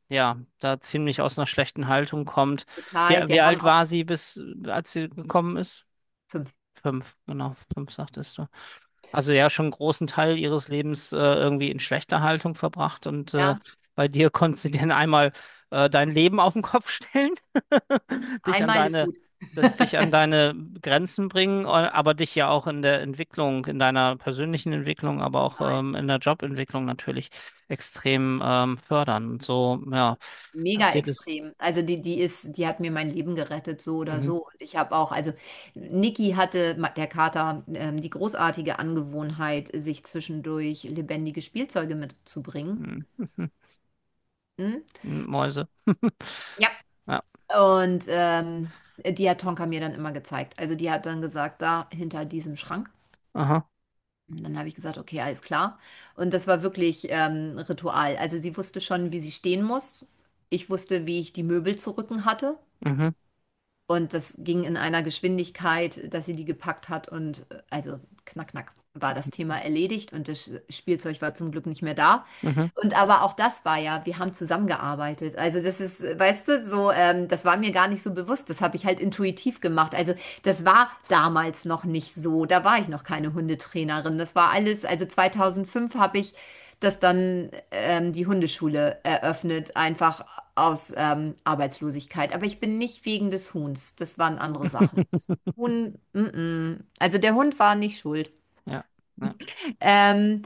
ja, da ziemlich aus einer schlechten Haltung kommt. Wie, Total. wie Wir haben alt auch war sie, bis, als sie gekommen ist? fünf. Fünf, genau, fünf sagtest du. Also ja, schon einen großen Teil ihres Lebens äh, irgendwie in schlechter Haltung verbracht und äh, Ja, bei dir konntest du dir einmal äh, dein Leben auf den Kopf stellen, dich an einmal ist deine, gut. das dich an deine Grenzen bringen, äh, aber dich ja auch in der Entwicklung, in deiner persönlichen Entwicklung, aber auch Total. ähm, in der Jobentwicklung natürlich extrem ähm, fördern. Und so, ja, Mega passiert es. extrem. Also die, die ist, die hat mir mein Leben gerettet, so oder Mhm. so. Und ich habe auch, also Niki hatte, ma- der Kater, ähm, die großartige Angewohnheit, sich zwischendurch lebendige Spielzeuge mitzubringen. Mhm. Mhm. Hm? Mäuse. Ja. Ja. Und ähm, die hat Tonka mir dann immer gezeigt. Also die hat dann gesagt, da hinter diesem Schrank. Aha. Und dann habe ich gesagt, okay, alles klar. Und das war wirklich ähm, Ritual. Also sie wusste schon, wie sie stehen muss. Ich wusste, wie ich die Möbel zu rücken hatte. Mhm. Und das ging in einer Geschwindigkeit, dass sie die gepackt hat und äh, also knack, knack war das Thema erledigt und das Spielzeug war zum Glück nicht mehr da. Mhm. Und aber auch das war ja, wir haben zusammengearbeitet. Also das ist, äh, weißt du, so, ähm, das war mir gar nicht so bewusst. Das habe ich halt intuitiv gemacht. Also das war damals noch nicht so. Da war ich noch keine Hundetrainerin. Das war alles, also zweitausendfünf habe ich das dann ähm, die Hundeschule eröffnet, einfach aus ähm, Arbeitslosigkeit. Aber ich bin nicht wegen des Huhns. Das waren andere Sachen. Das Huhn, mm -mm. Also der Hund war nicht schuld. Ja. Ja. Ähm,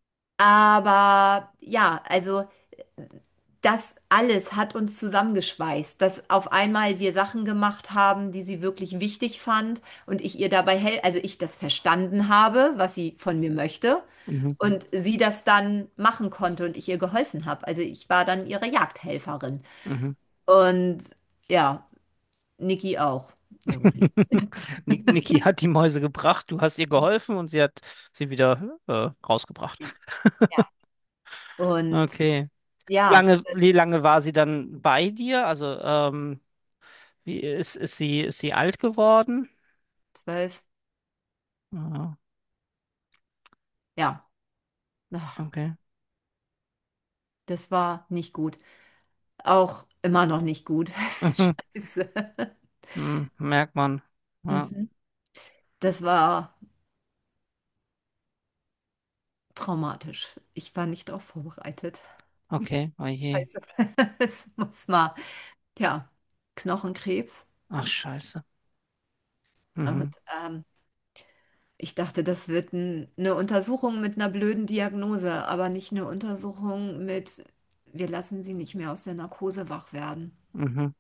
aber ja, also das alles hat uns zusammengeschweißt, dass auf einmal wir Sachen gemacht haben, die sie wirklich wichtig fand und ich ihr dabei hel, also ich das verstanden habe, was sie von mir möchte Mhm. und sie das dann machen konnte und ich ihr geholfen habe. Also ich war dann ihre Jagdhelferin Mhm. und ja, Niki auch irgendwie. Ni- Niki hat die Mäuse gebracht, du hast ihr geholfen und sie hat sie wieder äh, rausgebracht. Ja. Ja. Und Okay. ja, Lange, wie lange war sie dann bei dir? Also, ähm, wie ist, ist sie, ist sie alt geworden? zwölf, Ah, ja, ach, okay. das war nicht gut. Auch immer noch nicht gut. Mhm. Scheiße. Hm, merkt man. Ja, Mhm. Das war traumatisch. Ich war nicht darauf vorbereitet. okay. Oh je. Also, es muss mal, ja, Knochenkrebs. Ach, scheiße. Mhm. Und ähm, ich dachte, das wird ein, eine Untersuchung mit einer blöden Diagnose, aber nicht eine Untersuchung mit, wir lassen sie nicht mehr aus der Narkose wach werden. Mhm.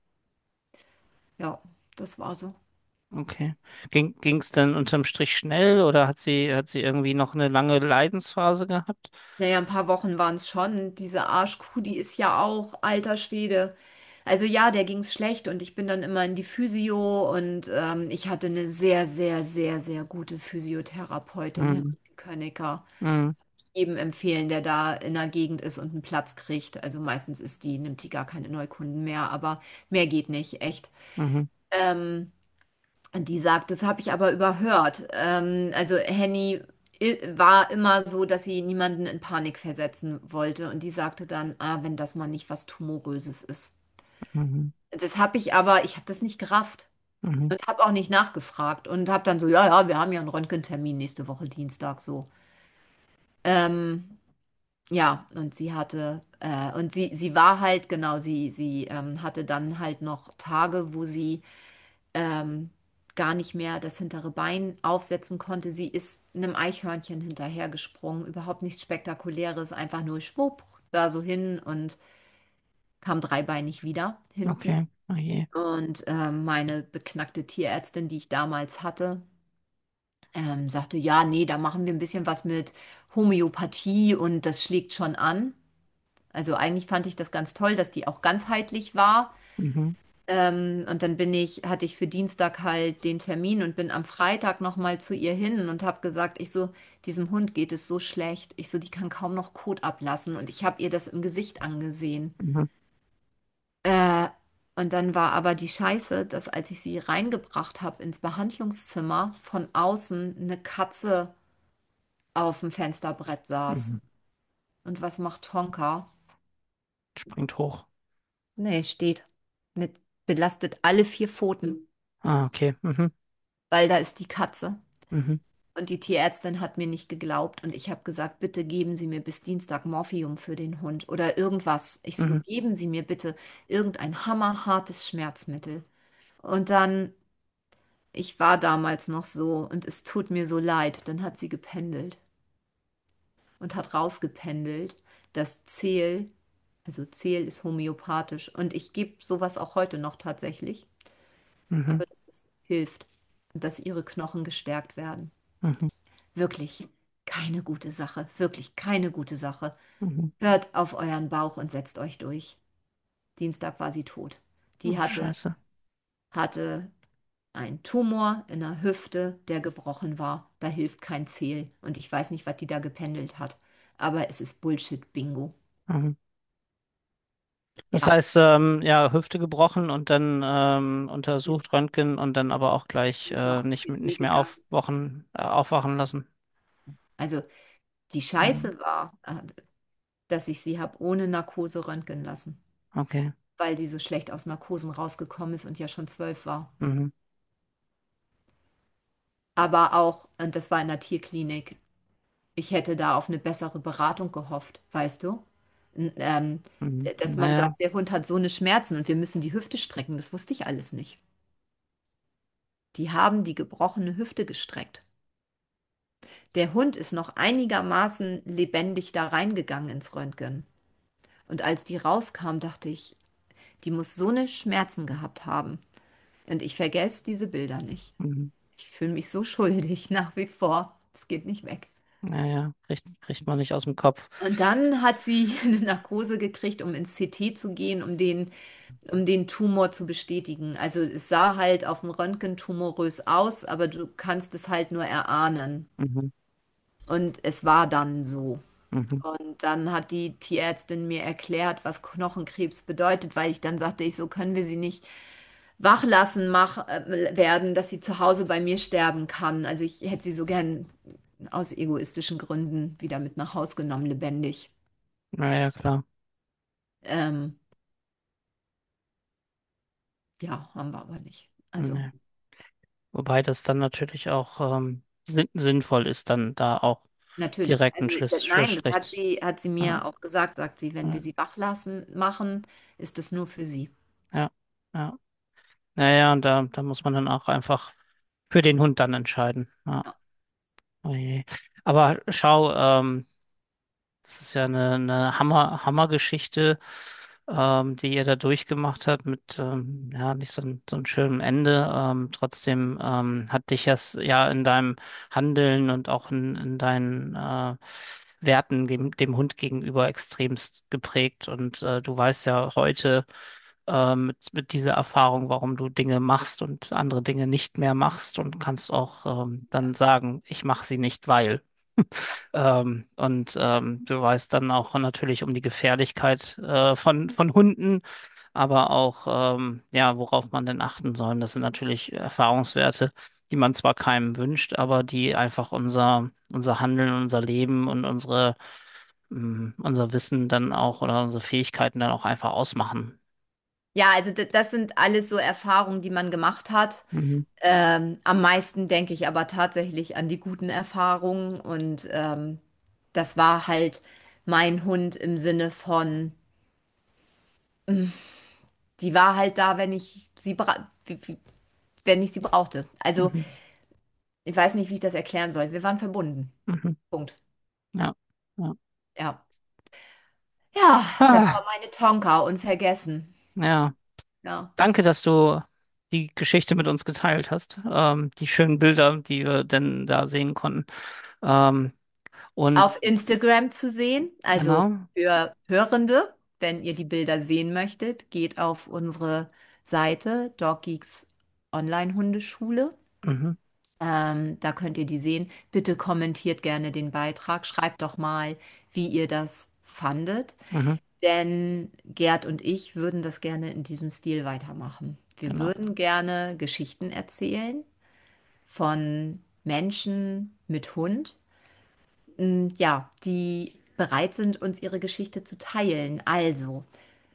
Ja, das war so. Okay. Ging, ging's denn unterm Strich schnell oder hat sie, hat sie irgendwie noch eine lange Leidensphase gehabt? Naja, ein paar Wochen waren es schon. Diese Arschkuh, die ist ja auch alter Schwede. Also ja, der ging's schlecht und ich bin dann immer in die Physio und ähm, ich hatte eine sehr, sehr, sehr, sehr gute Physiotherapeutin, Mhm. Henrike Könicker. Mhm. Jedem empfehlen, der da in der Gegend ist und einen Platz kriegt. Also meistens ist die, nimmt die gar keine Neukunden mehr, aber mehr geht nicht, echt. Mhm. Ähm, und die sagt, das habe ich aber überhört. Ähm, also Henny i- war immer so, dass sie niemanden in Panik versetzen wollte. Und die sagte dann, ah, wenn das mal nicht was Tumoröses ist. Mhm. Das habe ich aber, ich habe das nicht gerafft Mhm. und habe auch nicht nachgefragt und habe dann so, ja, ja, wir haben ja einen Röntgentermin nächste Woche Dienstag so. Ähm, ja, und sie hatte, äh, und sie, sie war halt, genau, sie, sie ähm, hatte dann halt noch Tage, wo sie ähm, gar nicht mehr das hintere Bein aufsetzen konnte. Sie ist einem Eichhörnchen hinterhergesprungen, überhaupt nichts Spektakuläres, einfach nur schwupp, da so hin und kam dreibeinig wieder hinten. Okay. Oh je. Und ähm, meine beknackte Tierärztin, die ich damals hatte, ähm, sagte, ja, nee, da machen wir ein bisschen was mit Homöopathie und das schlägt schon an. Also eigentlich fand ich das ganz toll, dass die auch ganzheitlich war. Mhm. Ähm, und dann bin ich, hatte ich für Dienstag halt den Termin und bin am Freitag nochmal zu ihr hin und habe gesagt, ich so, diesem Hund geht es so schlecht. Ich so, die kann kaum noch Kot ablassen. Und ich habe ihr das im Gesicht angesehen. Mhm. Äh, und dann war aber die Scheiße, dass als ich sie reingebracht habe ins Behandlungszimmer, von außen eine Katze auf dem Fensterbrett saß. Mhm. Und was macht Tonka? Springt hoch. Nee, steht. Mit, belastet alle vier Pfoten, Ah, okay. Mhm. weil da ist die Katze. Mhm. Und die Tierärztin hat mir nicht geglaubt und ich habe gesagt, bitte geben Sie mir bis Dienstag Morphium für den Hund oder irgendwas. Ich so, Mhm. geben Sie mir bitte irgendein hammerhartes Schmerzmittel. Und dann, ich war damals noch so und es tut mir so leid, dann hat sie gependelt und hat rausgependelt, dass Zehl, also Zehl ist homöopathisch und ich gebe sowas auch heute noch tatsächlich, Mhm. aber dass das hilft und dass ihre Knochen gestärkt werden. Mhm. Wirklich keine gute Sache, wirklich keine gute Sache. Mhm. Hört auf euren Bauch und setzt euch durch. Dienstag war sie tot. Die Oh, hatte, scheiße. hatte einen Tumor in der Hüfte, der gebrochen war. Da hilft kein Zehl. Und ich weiß nicht, was die da gependelt hat. Aber es ist Bullshit-Bingo. Mhm. Das Ja, heißt, ähm, ja, Hüfte gebrochen und dann ähm, untersucht, Röntgen und dann aber auch gleich äh, noch nicht, C T nicht mehr gegangen. aufwachen, äh, aufwachen lassen. Also die Mhm. Scheiße war, äh, dass ich sie habe ohne Narkose röntgen lassen, Okay. weil die so schlecht aus Narkosen rausgekommen ist und ja schon zwölf war. Mhm. Aber auch, und das war in der Tierklinik, ich hätte da auf eine bessere Beratung gehofft, weißt du? N- Ähm, Mhm. dass man Naja. sagt, der Hund hat so eine Schmerzen und wir müssen die Hüfte strecken, das wusste ich alles nicht. Die haben die gebrochene Hüfte gestreckt. Der Hund ist noch einigermaßen lebendig da reingegangen ins Röntgen. Und als die rauskam, dachte ich, die muss so eine Schmerzen gehabt haben. Und ich vergesse diese Bilder nicht. Mhm. Ich fühle mich so schuldig nach wie vor. Es geht nicht weg. Naja, kriegt, kriegt man nicht aus dem Kopf. Und dann hat sie eine Narkose gekriegt, um ins C T zu gehen, um den, um den Tumor zu bestätigen. Also es sah halt auf dem Röntgen tumorös aus, aber du kannst es halt nur erahnen. Mhm. Und es war dann so. Mhm. Und dann hat die Tierärztin mir erklärt, was Knochenkrebs bedeutet, weil ich dann sagte, ich so können wir sie nicht wach lassen mach, äh, werden, dass sie zu Hause bei mir sterben kann. Also ich hätte sie so gern aus egoistischen Gründen wieder mit nach Haus genommen, lebendig. Naja, klar. Ähm, ja, haben wir aber nicht. Also Nee. Wobei das dann natürlich auch ähm, sinn sinnvoll ist, dann da auch natürlich. direkt einen Also Schluss, d- nein, das hat Schlussstrich. sie, hat sie Ja, mir auch gesagt, sagt sie, wenn wir ja, sie wach lassen machen, ist es nur für sie. ja, ja. Naja, und da, da muss man dann auch einfach für den Hund dann entscheiden. Ja. Ja. Oh je. Aber schau, ähm, das ist ja eine, eine Hammer, Hammergeschichte, ähm, die ihr da durchgemacht habt mit, ähm, ja, nicht so, ein- so einem schönen Ende. Ähm, trotzdem ähm, hat dich das ja in deinem Handeln und auch in, in deinen äh, Werten dem, dem Hund gegenüber extremst geprägt. Und äh, du weißt ja heute äh, mit, mit dieser Erfahrung, warum du Dinge machst und andere Dinge nicht mehr machst und kannst auch ähm, dann sagen, ich mache sie nicht, weil. Ähm, und ähm, du weißt dann auch natürlich um die Gefährlichkeit äh, von, von Hunden, aber auch, ähm, ja, worauf man denn achten soll. Das sind natürlich Erfahrungswerte, die man zwar keinem wünscht, aber die einfach unser, unser Handeln, unser Leben und unsere, mh, unser Wissen dann auch oder unsere Fähigkeiten dann auch einfach ausmachen. Ja, also d- das sind alles so Erfahrungen, die man gemacht hat. Mhm. Ähm, am meisten denke ich aber tatsächlich an die guten Erfahrungen und ähm, das war halt mein Hund im Sinne von, die war halt da, wenn ich sie bra wie- wie- wenn ich sie brauchte. Also Mhm. ich weiß nicht, wie ich das erklären soll. Wir waren verbunden. Mhm. Punkt. Ja. Ja. Ja. Ja, das war Ah, meine Tonka, unvergessen. ja. Ja. Danke, dass du die Geschichte mit uns geteilt hast. Ähm, die schönen Bilder, die wir denn da sehen konnten. Ähm, und Auf Instagram zu sehen. Also genau. für Hörende, wenn ihr die Bilder sehen möchtet, geht auf unsere Seite Dog Geeks Online-Hundeschule. Mhm. Ähm, da könnt ihr die sehen. Bitte kommentiert gerne den Beitrag. Schreibt doch mal, wie ihr das fandet. Mhm. Denn Gerd und ich würden das gerne in diesem Stil weitermachen. Wir Genau. würden gerne Geschichten erzählen von Menschen mit Hund, mm, ja, die bereit sind, uns ihre Geschichte zu teilen. Also,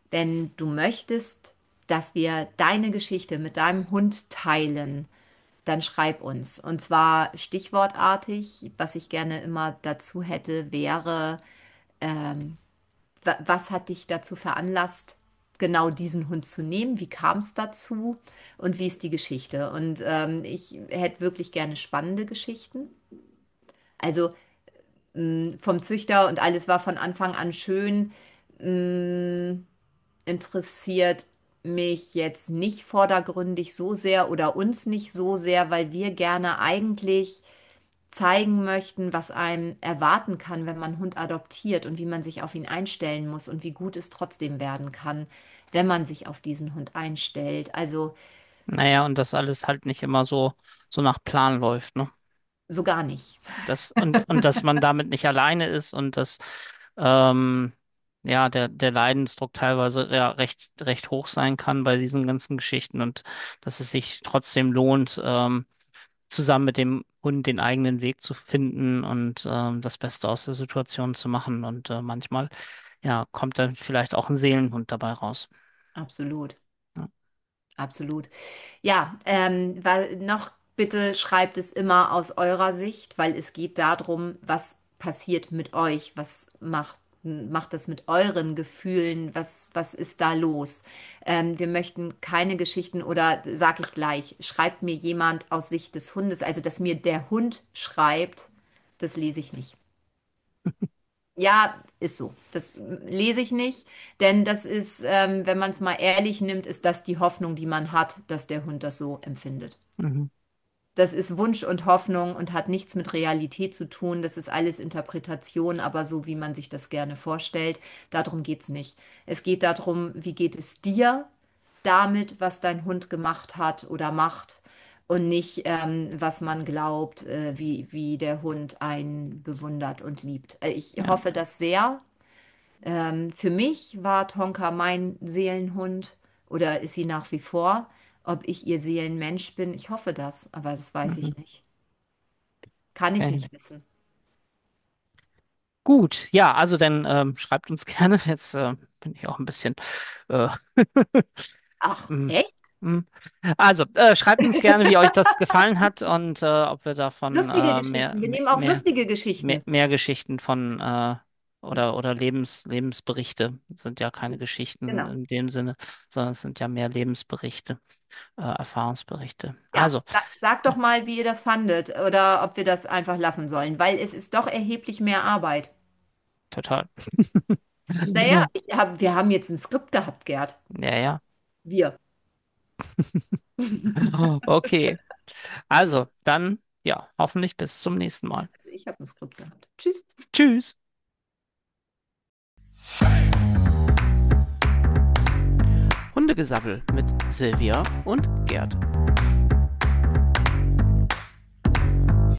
Wenn du möchtest, dass wir deine Geschichte mit deinem Hund teilen, dann schreib uns. Und zwar stichwortartig. Was ich gerne immer dazu hätte, wäre, ähm, wa- was hat dich dazu veranlasst, genau diesen Hund zu nehmen? Wie kam es dazu? Und wie ist die Geschichte? Und ähm, ich hätte wirklich gerne spannende Geschichten. Also mh, vom Züchter und alles war von Anfang an schön. Mh, interessiert mich jetzt nicht vordergründig so sehr oder uns nicht so sehr, weil wir gerne eigentlich zeigen möchten, was einem erwarten kann, wenn man einen Hund adoptiert und wie man sich auf ihn einstellen muss und wie gut es trotzdem werden kann, wenn man sich auf diesen Hund einstellt. Also Naja, und das alles halt nicht immer so, so nach Plan läuft, ne? so gar nicht. Das, und, und dass man damit nicht alleine ist und dass ähm, ja der, der Leidensdruck teilweise ja recht, recht hoch sein kann bei diesen ganzen Geschichten und dass es sich trotzdem lohnt, ähm, zusammen mit dem Hund den eigenen Weg zu finden und ähm, das Beste aus der Situation zu machen. Und äh, manchmal ja kommt dann vielleicht auch ein Seelenhund dabei raus. Absolut, Ja. absolut. Ja, ähm, weil noch bitte schreibt es immer aus eurer Sicht, weil es geht darum, was passiert mit euch, was macht, macht das mit euren Gefühlen, was, was ist da los? Ähm, wir möchten keine Geschichten oder sag ich gleich, schreibt mir jemand aus Sicht des Hundes, also dass mir der Hund schreibt, das lese ich nicht. Ja, ist so. Das lese ich nicht, denn das ist, ähm, wenn man es mal ehrlich nimmt, ist das die Hoffnung, die man hat, dass der Hund das so empfindet. Mhm. Das ist Wunsch und Hoffnung und hat nichts mit Realität zu tun. Das ist alles Interpretation, aber so, wie man sich das gerne vorstellt. Darum geht es nicht. Es geht darum, wie geht es dir damit, was dein Hund gemacht hat oder macht und nicht, ähm, was man glaubt, äh, wie, wie der Hund einen bewundert und liebt. Äh, ich Ja. hoffe das sehr. Ähm, für mich war Tonka mein Seelenhund oder ist sie nach wie vor. Ob ich ihr Seelenmensch bin, ich hoffe das, aber das weiß Mhm. ich nicht. Kann ich Okay. nicht wissen. Gut, ja, also dann ähm, schreibt uns gerne. Jetzt äh, bin ich auch ein bisschen äh, Ach, mm, echt? mm. Also, äh, schreibt uns gerne, wie euch das gefallen hat und äh, ob wir davon Lustige äh, mehr, Geschichten. Wir mehr, nehmen auch mehr, lustige mehr, Geschichten. mehr Geschichten von äh, oder, oder Lebens, Lebensberichte. Das sind ja keine Geschichten Genau. in dem Sinne, sondern es sind ja mehr Lebensberichte, äh, Erfahrungsberichte. Ja, Also, sa sag doch mal, wie ihr das fandet oder ob wir das einfach lassen sollen, weil es ist doch erheblich mehr Arbeit. total. Naja, ich hab, wir haben jetzt ein Skript gehabt, Gerd. Ja, ja. Wir. Okay. Also, dann, ja, hoffentlich bis zum nächsten Mal. Also ich habe ein Skript gehabt. Tschüss. Tschüss. Hundegesabbel mit Silvia und Gerd.